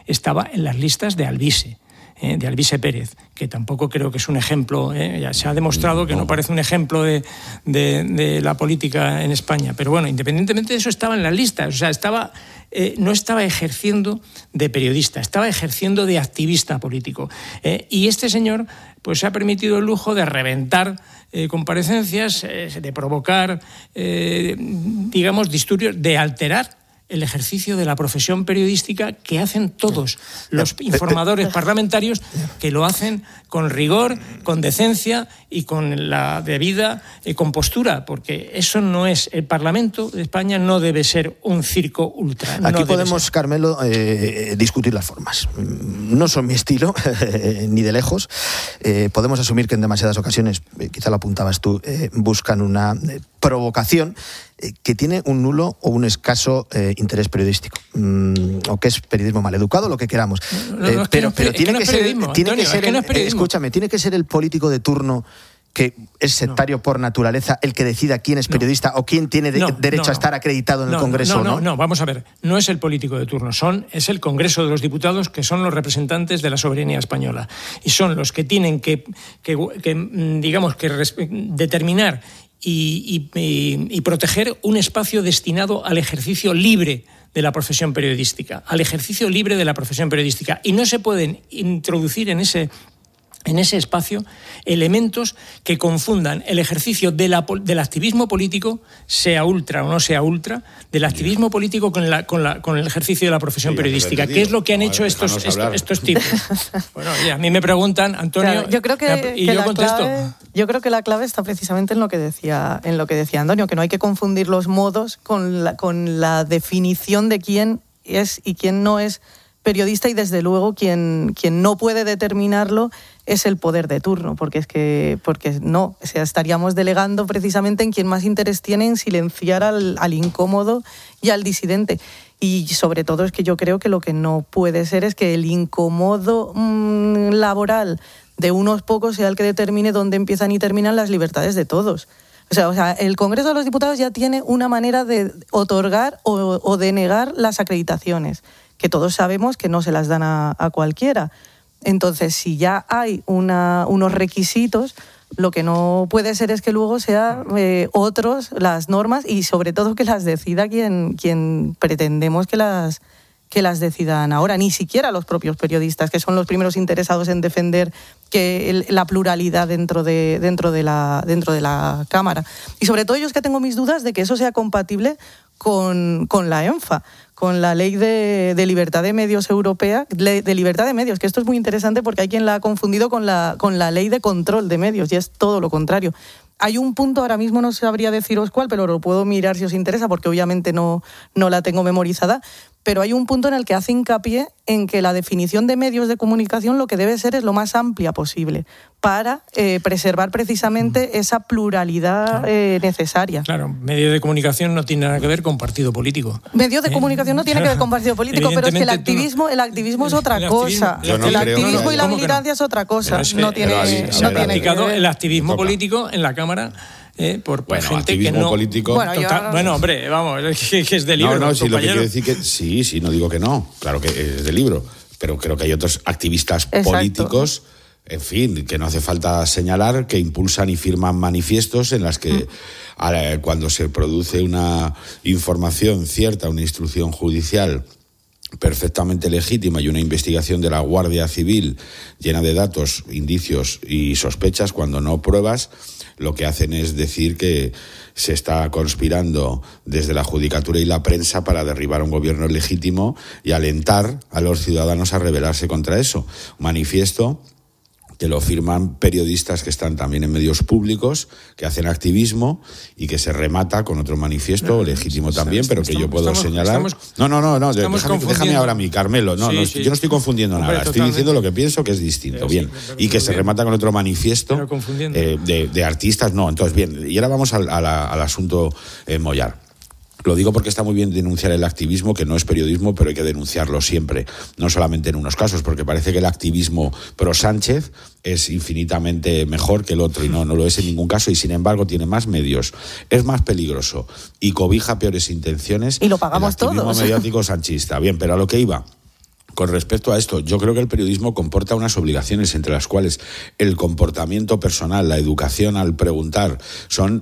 De Alvise Pérez, que tampoco creo que es un ejemplo, ya se ha demostrado que no parece un ejemplo de la política en España, pero bueno, independientemente de eso estaba en las listas, o sea, no estaba ejerciendo de periodista, estaba ejerciendo de activista político, y este señor pues se ha permitido el lujo de reventar comparecencias, de provocar, digamos, disturbios, de alterar el ejercicio de la profesión periodística que hacen todos los informadores parlamentarios, que lo hacen con rigor, con decencia y con la debida compostura, porque eso no es... El Parlamento de España no debe ser un circo ultra. Aquí podemos, Carmelo, discutir las formas. No son mi estilo, ni de lejos. Podemos asumir que en demasiadas ocasiones, quizá lo apuntabas tú, buscan una provocación que tiene un nulo o un escaso interés periodístico, o que es periodismo maleducado, lo que queramos. Pero tiene que ser, escúchame, tiene que ser el político de turno que es sectario por naturaleza el que decida quién es periodista o quién tiene derecho a estar acreditado en el Congreso. No, vamos a ver, no es el político de turno, es el Congreso de los Diputados, que son los representantes de la soberanía española, y son los que tienen que digamos, que determinar y proteger un espacio destinado al ejercicio libre de la profesión periodística, y no se pueden introducir en ese espacio elementos que confundan el ejercicio del activismo político, sea ultra o no sea ultra, del activismo político con el ejercicio de la profesión periodística, que es lo que han hecho estos tipos. Bueno, y a mí me preguntan, Antonio, claro, yo creo que yo contesto. Yo creo que la clave está precisamente en lo que decía Antonio, que no hay que confundir los modos con la definición de quién es y quién no es periodista, y desde luego quien no puede determinarlo es el poder de turno, porque estaríamos delegando precisamente en quien más interés tiene en silenciar al incómodo y al disidente. Y sobre todo es que yo creo que lo que no puede ser es que el incómodo laboral de unos pocos sea el que determine dónde empiezan y terminan las libertades de todos. O sea, el Congreso de los Diputados ya tiene una manera de otorgar o denegar las acreditaciones, que todos sabemos que no se las dan a cualquiera. Entonces, si ya hay unos requisitos, lo que no puede ser es que luego sean otros las normas, y sobre todo que las decida quien pretendemos que las decidan ahora. Ni siquiera los propios periodistas, que son los primeros interesados en defender la pluralidad dentro de la Cámara. Y sobre todo yo es que tengo mis dudas de que eso sea compatible con la ENFA, con la Ley de Libertad de Medios Europea, de Libertad de Medios, que esto es muy interesante porque hay quien la ha confundido con la Ley de Control de Medios, y es todo lo contrario. Hay un punto, ahora mismo no sabría deciros cuál, pero lo puedo mirar si os interesa, porque obviamente no la tengo memorizada, pero hay un punto en el que hace hincapié en que la definición de medios de comunicación lo que debe ser es lo más amplia posible para preservar precisamente esa pluralidad necesaria. Claro, medio de comunicación no tiene nada que ver con partido político. Medio de comunicación no tiene que ver con partido político, pero es que el activismo es otra cosa. El activismo y la militancia es otra cosa. No tiene que ver. El activismo político en la Cámara por gente que no... político... Bueno, hombre, vamos, que es de libro. No, sí, lo que quiero decir que sí, no digo que no, claro que es de libro, pero creo que hay otros activistas políticos, en fin, que no hace falta señalar, que impulsan y firman manifiestos en las que cuando se produce una información cierta, una instrucción judicial perfectamente legítima y una investigación de la Guardia Civil llena de datos, indicios y sospechas, cuando no pruebas, lo que hacen es decir que se está conspirando desde la judicatura y la prensa para derribar un gobierno legítimo y alentar a los ciudadanos a rebelarse contra eso. Un manifiesto que lo firman periodistas que están también en medios públicos, que hacen activismo y que se remata con otro manifiesto legítimo también, pero que yo puedo señalar. No, déjame ahora a mí, Carmelo. Yo no estoy confundiendo nada. Estoy diciendo lo que pienso que es distinto. Bien. Y que se remata con otro manifiesto de artistas. No, entonces, bien. Y ahora vamos al asunto Mollar. Lo digo porque está muy bien denunciar el activismo, que no es periodismo, pero hay que denunciarlo siempre, no solamente en unos casos, porque parece que el activismo pro Sánchez es infinitamente mejor que el otro, y no lo es en ningún caso, y sin embargo tiene más medios, es más peligroso y cobija peores intenciones. Y lo pagamos todos. El activismo mediático sanchista. Bien, pero a lo que iba. Con respecto a esto, yo creo que el periodismo comporta unas obligaciones, entre las cuales el comportamiento personal, la educación al preguntar, son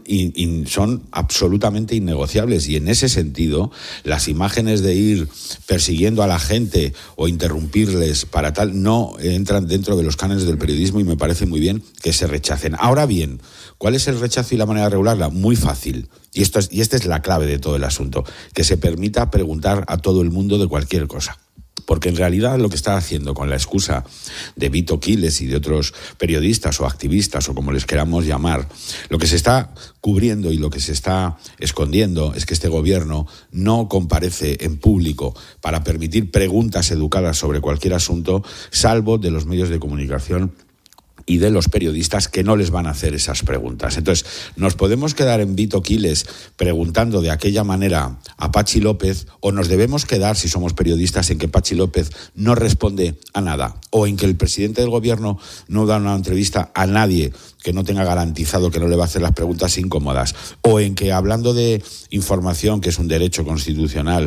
absolutamente innegociables. Y en ese sentido, las imágenes de ir persiguiendo a la gente o interrumpirles para tal, no entran dentro de los cánones del periodismo, y me parece muy bien que se rechacen. Ahora bien, ¿cuál es el rechazo y la manera de regularla? Muy fácil. Y esta es la clave de todo el asunto, que se permita preguntar a todo el mundo de cualquier cosa. Porque en realidad lo que está haciendo con la excusa de Vito Quiles y de otros periodistas o activistas o como les queramos llamar, lo que se está cubriendo y lo que se está escondiendo es que este gobierno no comparece en público para permitir preguntas educadas sobre cualquier asunto, salvo de los medios de comunicación y de los periodistas, que no les van a hacer esas preguntas. Entonces, nos podemos quedar en Vito Quiles preguntando de aquella manera a Patxi López, o nos debemos quedar, si somos periodistas, en que Patxi López no responde a nada, o en que el presidente del gobierno no da una entrevista a nadie que no tenga garantizado que no le va a hacer las preguntas incómodas, o en que, hablando de información, que es un derecho constitucional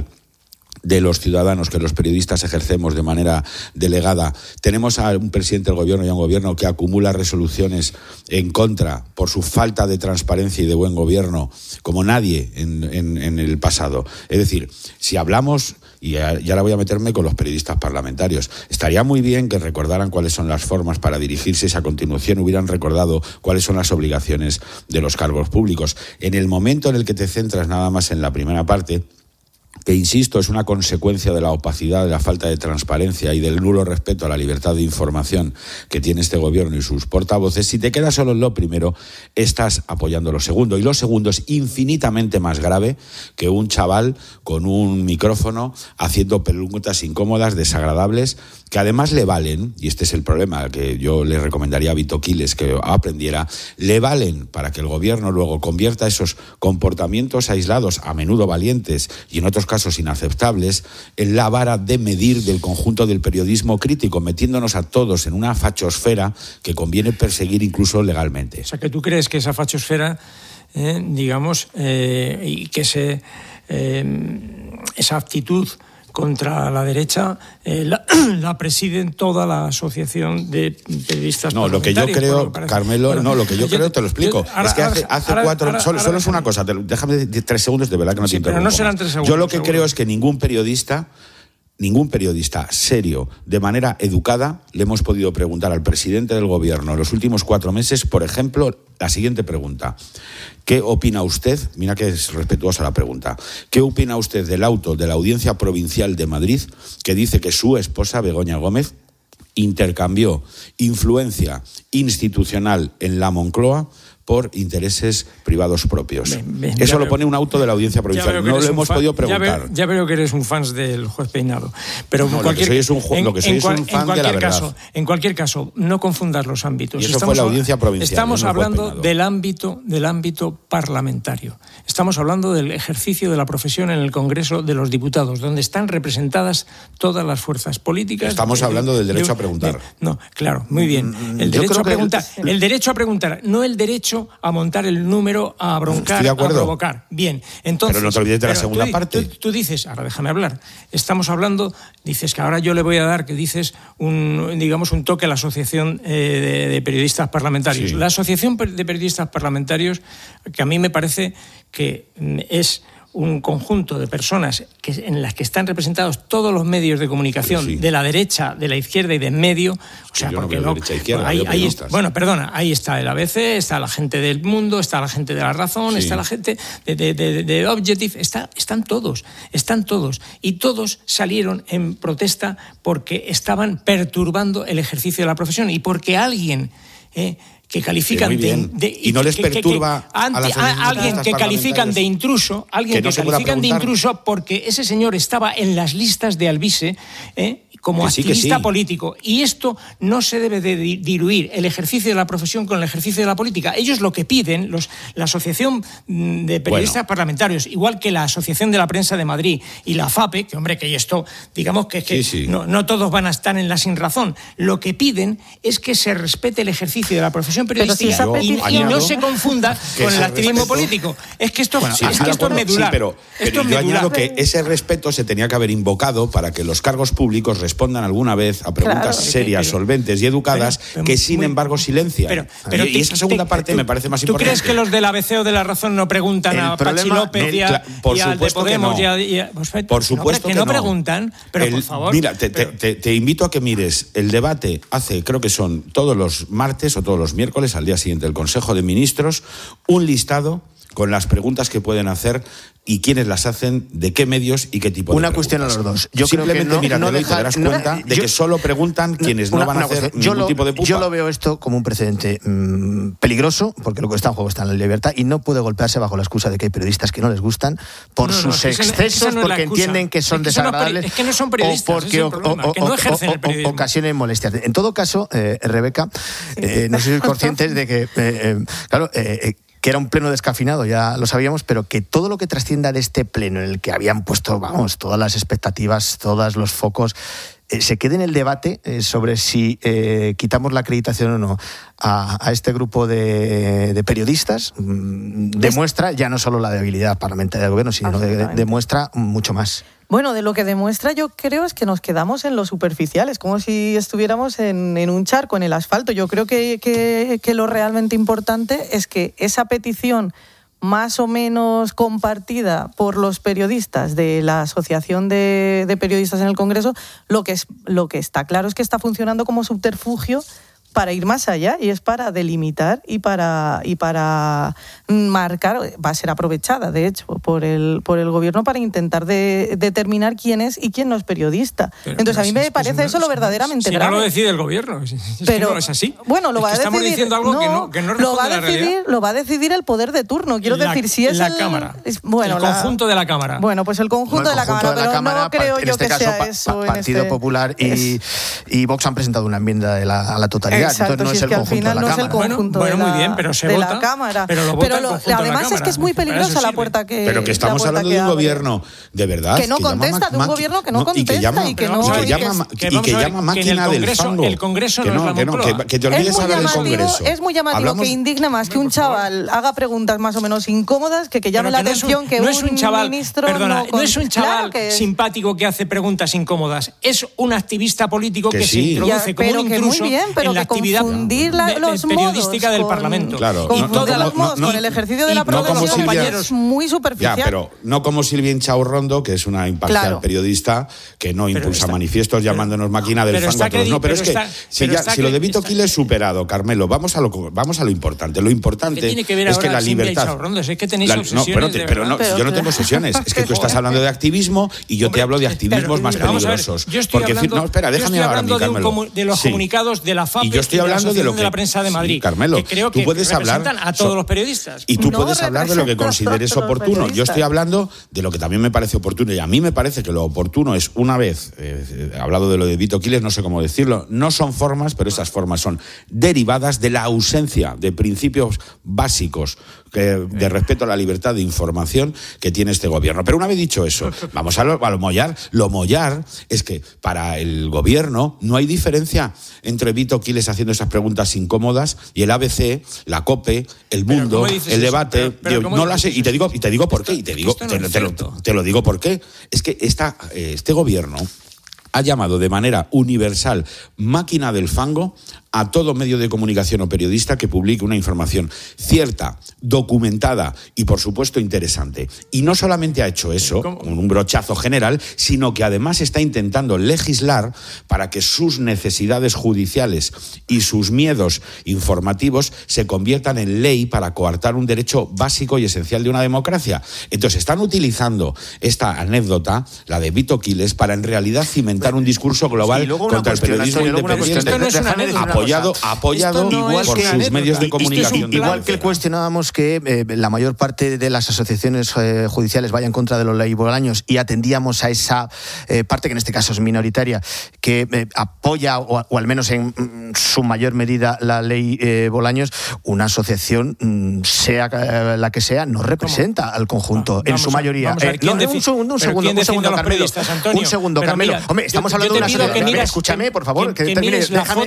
de los ciudadanos que los periodistas ejercemos de manera delegada, tenemos a un presidente del gobierno y a un gobierno que acumula resoluciones en contra por su falta de transparencia y de buen gobierno como nadie en el pasado. Es decir, si hablamos, y ahora voy a meterme con los periodistas parlamentarios, estaría muy bien que recordaran cuáles son las formas para dirigirse, si a continuación hubieran recordado cuáles son las obligaciones de los cargos públicos. En el momento en el que te centras nada más en la primera parte, que, insisto, es una consecuencia de la opacidad, de la falta de transparencia y del nulo respeto a la libertad de información que tiene este gobierno y sus portavoces, si te quedas solo en lo primero, estás apoyando lo segundo. Y lo segundo es infinitamente más grave que un chaval con un micrófono haciendo preguntas incómodas, desagradables, que además le valen, y este es el problema que yo le recomendaría a Vito Quiles que aprendiera, le valen para que el gobierno luego convierta esos comportamientos aislados, a menudo valientes y en otros casos inaceptables, en la vara de medir del conjunto del periodismo crítico, metiéndonos a todos en una fachosfera que conviene perseguir incluso legalmente. O sea, que tú crees que esa fachosfera, y que esa actitud contra la derecha la presiden toda la asociación de periodistas. No, lo que yo creo, Carmelo, lo que yo creo te lo explico. Es que hace 4... Solo es una cosa, déjame 3 segundos, de verdad que no te interrumpo. Pero no serán 3 segundos. Yo lo que creo es que ningún periodista serio, de manera educada, le hemos podido preguntar al presidente del gobierno en los últimos 4 meses, por ejemplo, la siguiente pregunta. ¿Qué opina usted? Mira que es respetuosa la pregunta. ¿Qué opina usted del auto de la Audiencia Provincial de Madrid que dice que su esposa, Begoña Gómez, intercambió influencia institucional en la Moncloa por intereses privados propios? Eso lo pone un auto de la Audiencia Provincial. No lo hemos podido preguntar. Ya veo que eres un fan del juez Peinado. Pero lo que soy es un fan de la verdad. En cualquier caso, no confundas los ámbitos. Y eso fue la Audiencia Provincial. Estamos hablando del ámbito parlamentario. Estamos hablando del ejercicio de la profesión en el Congreso de los Diputados, donde están representadas todas las fuerzas políticas. Estamos hablando del derecho a preguntar. No, claro, muy bien. El derecho a preguntar. El derecho a preguntar, no el derecho a montar el número, a broncar, a provocar. Bien, entonces... Pero no te olvides de la segunda parte. Tú dices, ahora déjame hablar, estamos hablando, dices que ahora yo le voy a dar, que dices, un toque a la Asociación de Periodistas Parlamentarios. Sí. La Asociación de Periodistas Parlamentarios, que a mí me parece que es un conjunto de personas en las que están representados todos los medios de comunicación, de la derecha, de la izquierda y de en medio. O sea, porque no. Bueno, perdona, ahí está el ABC, está la gente del Mundo, está la gente de La Razón, está la gente de Objective, están todos. Y todos salieron en protesta porque estaban perturbando el ejercicio de la profesión y porque alguien que califican y no les perturba a alguien que califican de intruso, porque ese señor estaba en las listas de Alvise, como activista político. Y esto no se debe de diluir el ejercicio de la profesión con el ejercicio de la política. Ellos lo que piden, la Asociación de Periodistas Parlamentarios, igual que la Asociación de la Prensa de Madrid y la FAPE, que esto, digamos que no todos van a estar en la sinrazón, lo que piden es que se respete el ejercicio de la profesión periodística y no se confunda con el activismo político. Es que esto es medular. Pero yo añado que ese respeto se tenía que haber invocado para que los cargos públicos respondan alguna vez a preguntas serias, solventes y educadas, que sin embargo silencian. Y esa segunda parte me parece más importante. ¿Tú crees que los del ABC o de La Razón no preguntan a Pachi López y al de Podemos? Por supuesto que no preguntan, pero por favor. Mira, te invito a que mires el debate creo que son todos los martes o todos los miércoles, al día siguiente del Consejo de Ministros, un listado con las preguntas que pueden hacer y quiénes las hacen, de qué medios y qué tipo de preguntas. Una cuestión a los dos. Yo simplemente te darás cuenta de que solo preguntan quienes no van a hacer ningún tipo de pupa. Yo lo veo esto como un precedente peligroso, porque lo que está en juego está en la libertad y no puede golpearse bajo la excusa de que hay periodistas que no les gustan por sus excesos, porque entienden que son desagradables. Es que no son periodistas, o porque que no ejercen el periodismo. Ocasionen molestias. En todo caso, Rebeca, no sé si sois conscientes de que, que era un pleno descafeinado, ya lo sabíamos, pero que todo lo que trascienda de este pleno en el que habían puesto, todas las expectativas, todos los focos, se quede en el debate sobre si quitamos la acreditación o no a este grupo de periodistas, demuestra ya no solo la debilidad parlamentaria del gobierno, sino demuestra mucho más. Bueno, de lo que demuestra yo creo es que nos quedamos en lo superficial, es como si estuviéramos en un charco, en el asfalto. Yo creo que lo realmente importante es que esa petición más o menos compartida por los periodistas de la Asociación de Periodistas en el Congreso, lo que está claro es que está funcionando como subterfugio para ir más allá, y es para delimitar y para marcar, va a ser aprovechada de hecho por el gobierno para intentar determinar quién es y quién no es periodista. Entonces a mí me parece eso lo verdaderamente grave. No lo decide el gobierno, pero no es así. Bueno, lo va a decidir. Estamos diciendo algo que no responde a la realidad. Lo va a decidir el poder de turno. Quiero decir, si es la Cámara. El conjunto de la Cámara. Bueno, pues el conjunto de la Cámara, pero no creo yo que sea eso. Partido Popular y Vox han presentado una enmienda a la totalidad. Exacto, entonces no es el conjunto de la Cámara. Es el conjunto muy bien, pero se vota, la Cámara. Pero además es que es muy peligrosa la puerta que... Pero que estamos hablando de un gobierno, de verdad... Que no contesta, de un gobierno que no contesta y que llama máquina del fango. El Congreso no es la Moncloa. Que te olvides hablar del Congreso. Es muy llamativo que indigne más que un chaval haga preguntas más o menos incómodas que llame la atención que un ministro... Perdona, no es un chaval simpático que hace preguntas incómodas, es un activista político que se introduce como un intruso en la actividad periodística del Parlamento. Confundir los modos con el ejercicio de la profesión, compañeros, muy superficial. Ya, pero no como Silvia Inchaurrondo, que es una imparcial periodista que no impulsa manifiestos llamándonos máquina del fango a todos. No, pero es que si lo de Vito Quil es superado, Carmelo, vamos a lo importante. Lo importante es que la libertad... Es que tenéis obsesiones, yo no tengo obsesiones. Es que tú estás hablando de activismo y yo te hablo de activismos más peligrosos. Yo estoy hablando de los comunicados de la FAPE y yo estoy hablando de la Prensa de Madrid, Carmelo, que creo que representan a todos los periodistas. Y tú puedes hablar de lo que consideres oportuno. Yo estoy hablando de lo que también me parece oportuno, y a mí me parece que lo oportuno es, una vez hablado de lo de Vito Quiles, no sé cómo decirlo, no son formas, pero esas formas son derivadas de la ausencia de principios básicos de respeto a la libertad de información que tiene este gobierno. Pero una vez dicho eso, vamos a lo mollar. Lo mollar es que para el gobierno no hay diferencia entre Vito Quiles haciendo esas preguntas incómodas y el ABC, la COPE, el Mundo, el debate. No las sé, y te digo por qué. Y te lo digo por qué. Es que este gobierno ha llamado de manera universal máquina del fango a todo medio de comunicación o periodista que publique una información cierta, documentada y, por supuesto, interesante. Y no solamente ha hecho eso, con un brochazo general, sino que además está intentando legislar para que sus necesidades judiciales y sus miedos informativos se conviertan en ley para coartar un derecho básico y esencial de una democracia. Entonces están utilizando esta anécdota, la de Vito Quiles, para en realidad cimentar un discurso global contra el periodismo independiente, apoyado igual por sus medios de comunicación. Igual que cuestionábamos que la mayor parte de las asociaciones judiciales vaya en contra de los ley Bolaños y atendíamos a esa parte, que en este caso es minoritaria, que apoya o al menos en su mayor medida la ley Bolaños, una asociación, sea la que sea, no representa al conjunto en su mayoría. Un segundo, Carmelo. Un segundo, Carmelo. Hombre, estamos hablando de una asociación. Escúchame, por favor, que termine.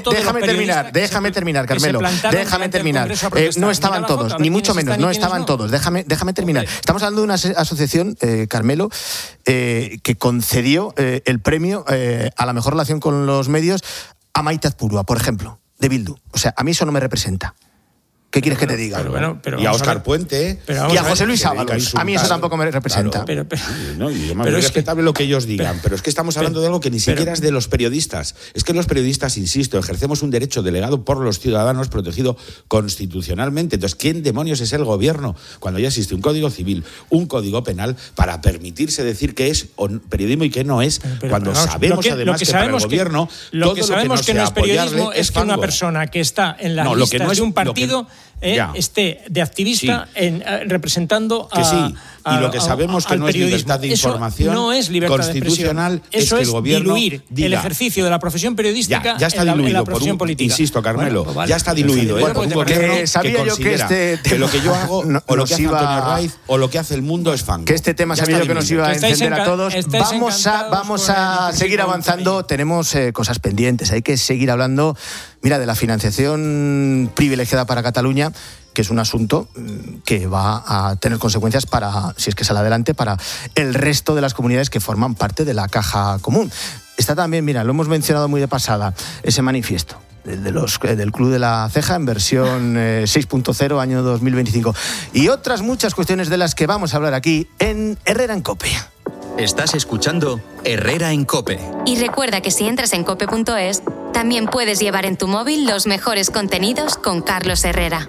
Déjame terminar, Carmelo. Déjame terminar. No estaban todos, ni mucho menos, no estaban todos. Déjame terminar. Estamos hablando de una asociación, Carmelo, que concedió el premio a la mejor relación con los medios a Maite Azpurua, por ejemplo, de Bildu. O sea, a mí eso no me representa. ¿Qué quieres que te diga? Y a Óscar Puente. Y a José Luis Ábalos. A mí eso tampoco me representa. Pero es respetable lo que ellos digan, pero es que estamos hablando de algo que ni siquiera es de los periodistas. Es que los periodistas, insisto, ejercemos un derecho delegado por los ciudadanos protegido constitucionalmente. Entonces, ¿quién demonios es el gobierno cuando ya existe un código civil, un código penal para permitirse decir qué es periodismo y qué no es, cuando sabemos además que para el gobierno lo que sabemos que no es periodismo es que una persona que está en la lista de un partido esté de activista representando y lo que sabemos que no es libertad de información no es libertad constitucional, eso es que el gobierno diluir el ejercicio de la profesión periodística ya está diluido en la profesión política. Insisto, Carmelo, ya está diluido por un gobierno que considera que lo que yo hago o lo que hace Antonio Raiz o lo que hace el mundo es fango. Que este tema sabía yo que nos iba a encender a todos. Vamos a seguir avanzando. Tenemos cosas pendientes. Hay que seguir hablando, mira, de la financiación privilegiada para Cataluña, que es un asunto que va a tener consecuencias para, si es que sale adelante, para el resto de las comunidades que forman parte de la caja común. Está también, mira, lo hemos mencionado muy de pasada, ese manifiesto del Club de la Ceja en versión 6.0 año 2025. Y otras muchas cuestiones de las que vamos a hablar aquí en Herrera en COPE. Estás escuchando Herrera en COPE. Y recuerda que si entras en cope.es, también puedes llevar en tu móvil los mejores contenidos con Carlos Herrera.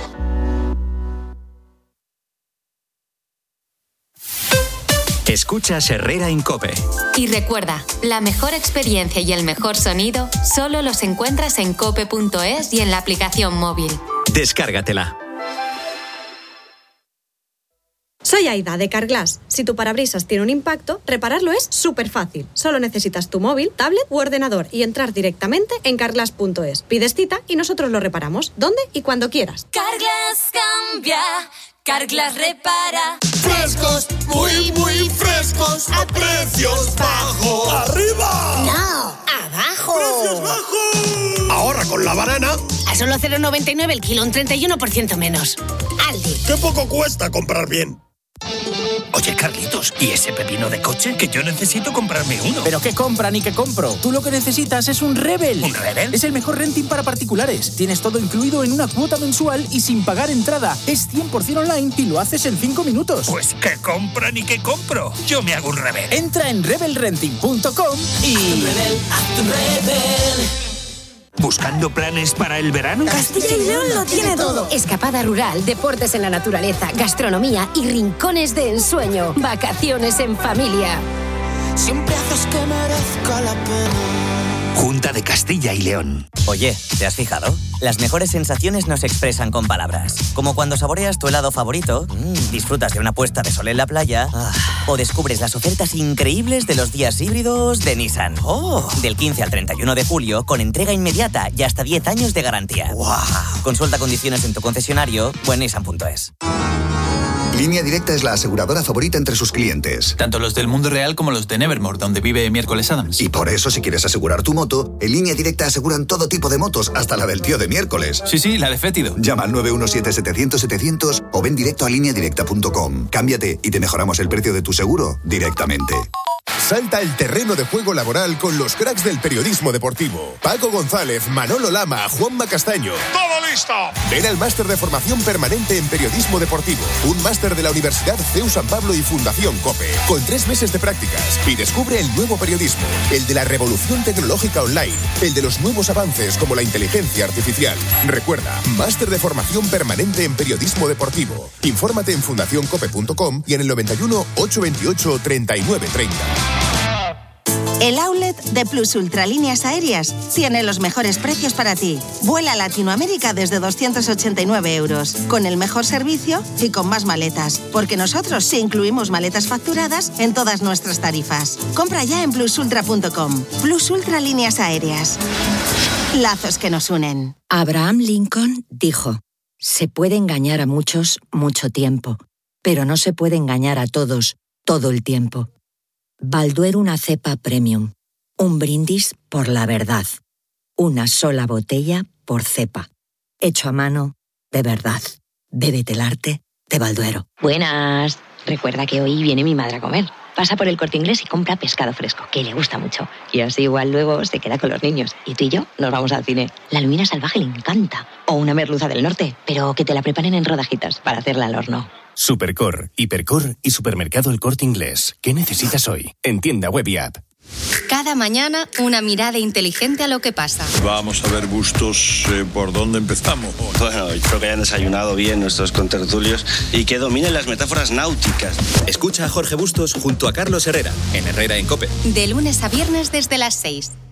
Escuchas Herrera en COPE. Y recuerda, la mejor experiencia y el mejor sonido solo los encuentras en cope.es y en la aplicación móvil. Descárgatela. Soy Aida, de Carglass. Si tu parabrisas tiene un impacto, repararlo es súper fácil. Solo necesitas tu móvil, tablet u ordenador y entrar directamente en carglass.es. Pides cita y nosotros lo reparamos, donde y cuando quieras. Carglass cambia, Carglass repara. Frescos, muy, muy frescos, a precios bajos. ¡Arriba! No, abajo. ¡Precios bajos! Ahorra con la banana. A solo 0,99 el kilo, un 31% menos. Aldi. ¡Qué poco cuesta comprar bien! Oye, Carlitos, ¿y ese pepino de coche? Que yo necesito comprarme uno. ¿Pero qué compra ni qué compro? Tú lo que necesitas es un Rebel. ¿Un Rebel? Es el mejor renting para particulares. Tienes todo incluido en una cuota mensual y sin pagar entrada. Es 100% online y lo haces en 5 minutos. Pues ¿qué compra ni qué compro? Yo me hago un Rebel. Entra en rebelrenting.com y... Haz tu Rebel. ¿Buscando planes para el verano? Castilla y León lo tiene todo. Escapada rural, deportes en la naturaleza, gastronomía y rincones de ensueño. Vacaciones en familia. Siempre haces que merezca la pena. Junta de Castilla y León. Oye, ¿te has fijado? Las mejores sensaciones no se expresan con palabras. Como cuando saboreas tu helado favorito, disfrutas de una puesta de sol en la playa o descubres las ofertas increíbles de los días híbridos de Nissan. Del 15 al 31 de julio, con entrega inmediata y hasta 10 años de garantía. Consulta condiciones en tu concesionario o en nissan.es. Línea Directa es la aseguradora favorita entre sus clientes. Tanto los del mundo real como los de Nevermore, donde vive Miércoles Adams. Y por eso, si quieres asegurar tu moto, en Línea Directa aseguran todo tipo de motos, hasta la del tío de Miércoles. Sí, la de Fétido. Llama al 917-700-700 o ven directo a lineadirecta.com. Cámbiate y te mejoramos el precio de tu seguro directamente. Salta al terreno de juego laboral con los cracks del periodismo deportivo. Paco González, Manolo Lama, Juanma Castaño. ¡Todo listo! Ven al máster de formación permanente en periodismo deportivo. Un máster de la Universidad CEU San Pablo y Fundación COPE. Con 3 meses de prácticas. Y descubre el nuevo periodismo. El de la revolución tecnológica online. El de los nuevos avances como la inteligencia artificial. Recuerda, máster de formación permanente en periodismo deportivo. Infórmate en fundacioncope.com y en el 91 828 3930. El outlet de Plus Ultralíneas Aéreas tiene los mejores precios para ti. Vuela a Latinoamérica desde 289 euros, con el mejor servicio y con más maletas, porque nosotros sí incluimos maletas facturadas en todas nuestras tarifas. Compra ya en plusultra.com. Plus Ultralíneas Aéreas. Lazos que nos unen. Abraham Lincoln dijo: se puede engañar a muchos mucho tiempo, pero no se puede engañar a todos todo el tiempo. Balduero, una cepa premium. Un brindis por la verdad. Una sola botella por cepa. Hecho a mano, de verdad. Bébete el arte de Balduero. Buenas. Recuerda que hoy viene mi madre a comer. Pasa por el Corte Inglés y compra pescado fresco, que le gusta mucho. Y así igual luego se queda con los niños. Y tú y yo nos vamos al cine. La lubina salvaje le encanta. O una merluza del norte, pero que te la preparen en rodajitas para hacerla al horno. Supercor, Hipercor y Supermercado El Corte Inglés. ¿Qué necesitas hoy? En tienda web y app. Cada mañana una mirada inteligente a lo que pasa. Vamos a ver, Bustos, ¿por dónde empezamos? Bueno, espero que hayan desayunado bien nuestros contertulios y que dominen las metáforas náuticas. Escucha a Jorge Bustos junto a Carlos Herrera, en Herrera en COPE. De lunes a viernes desde las 6.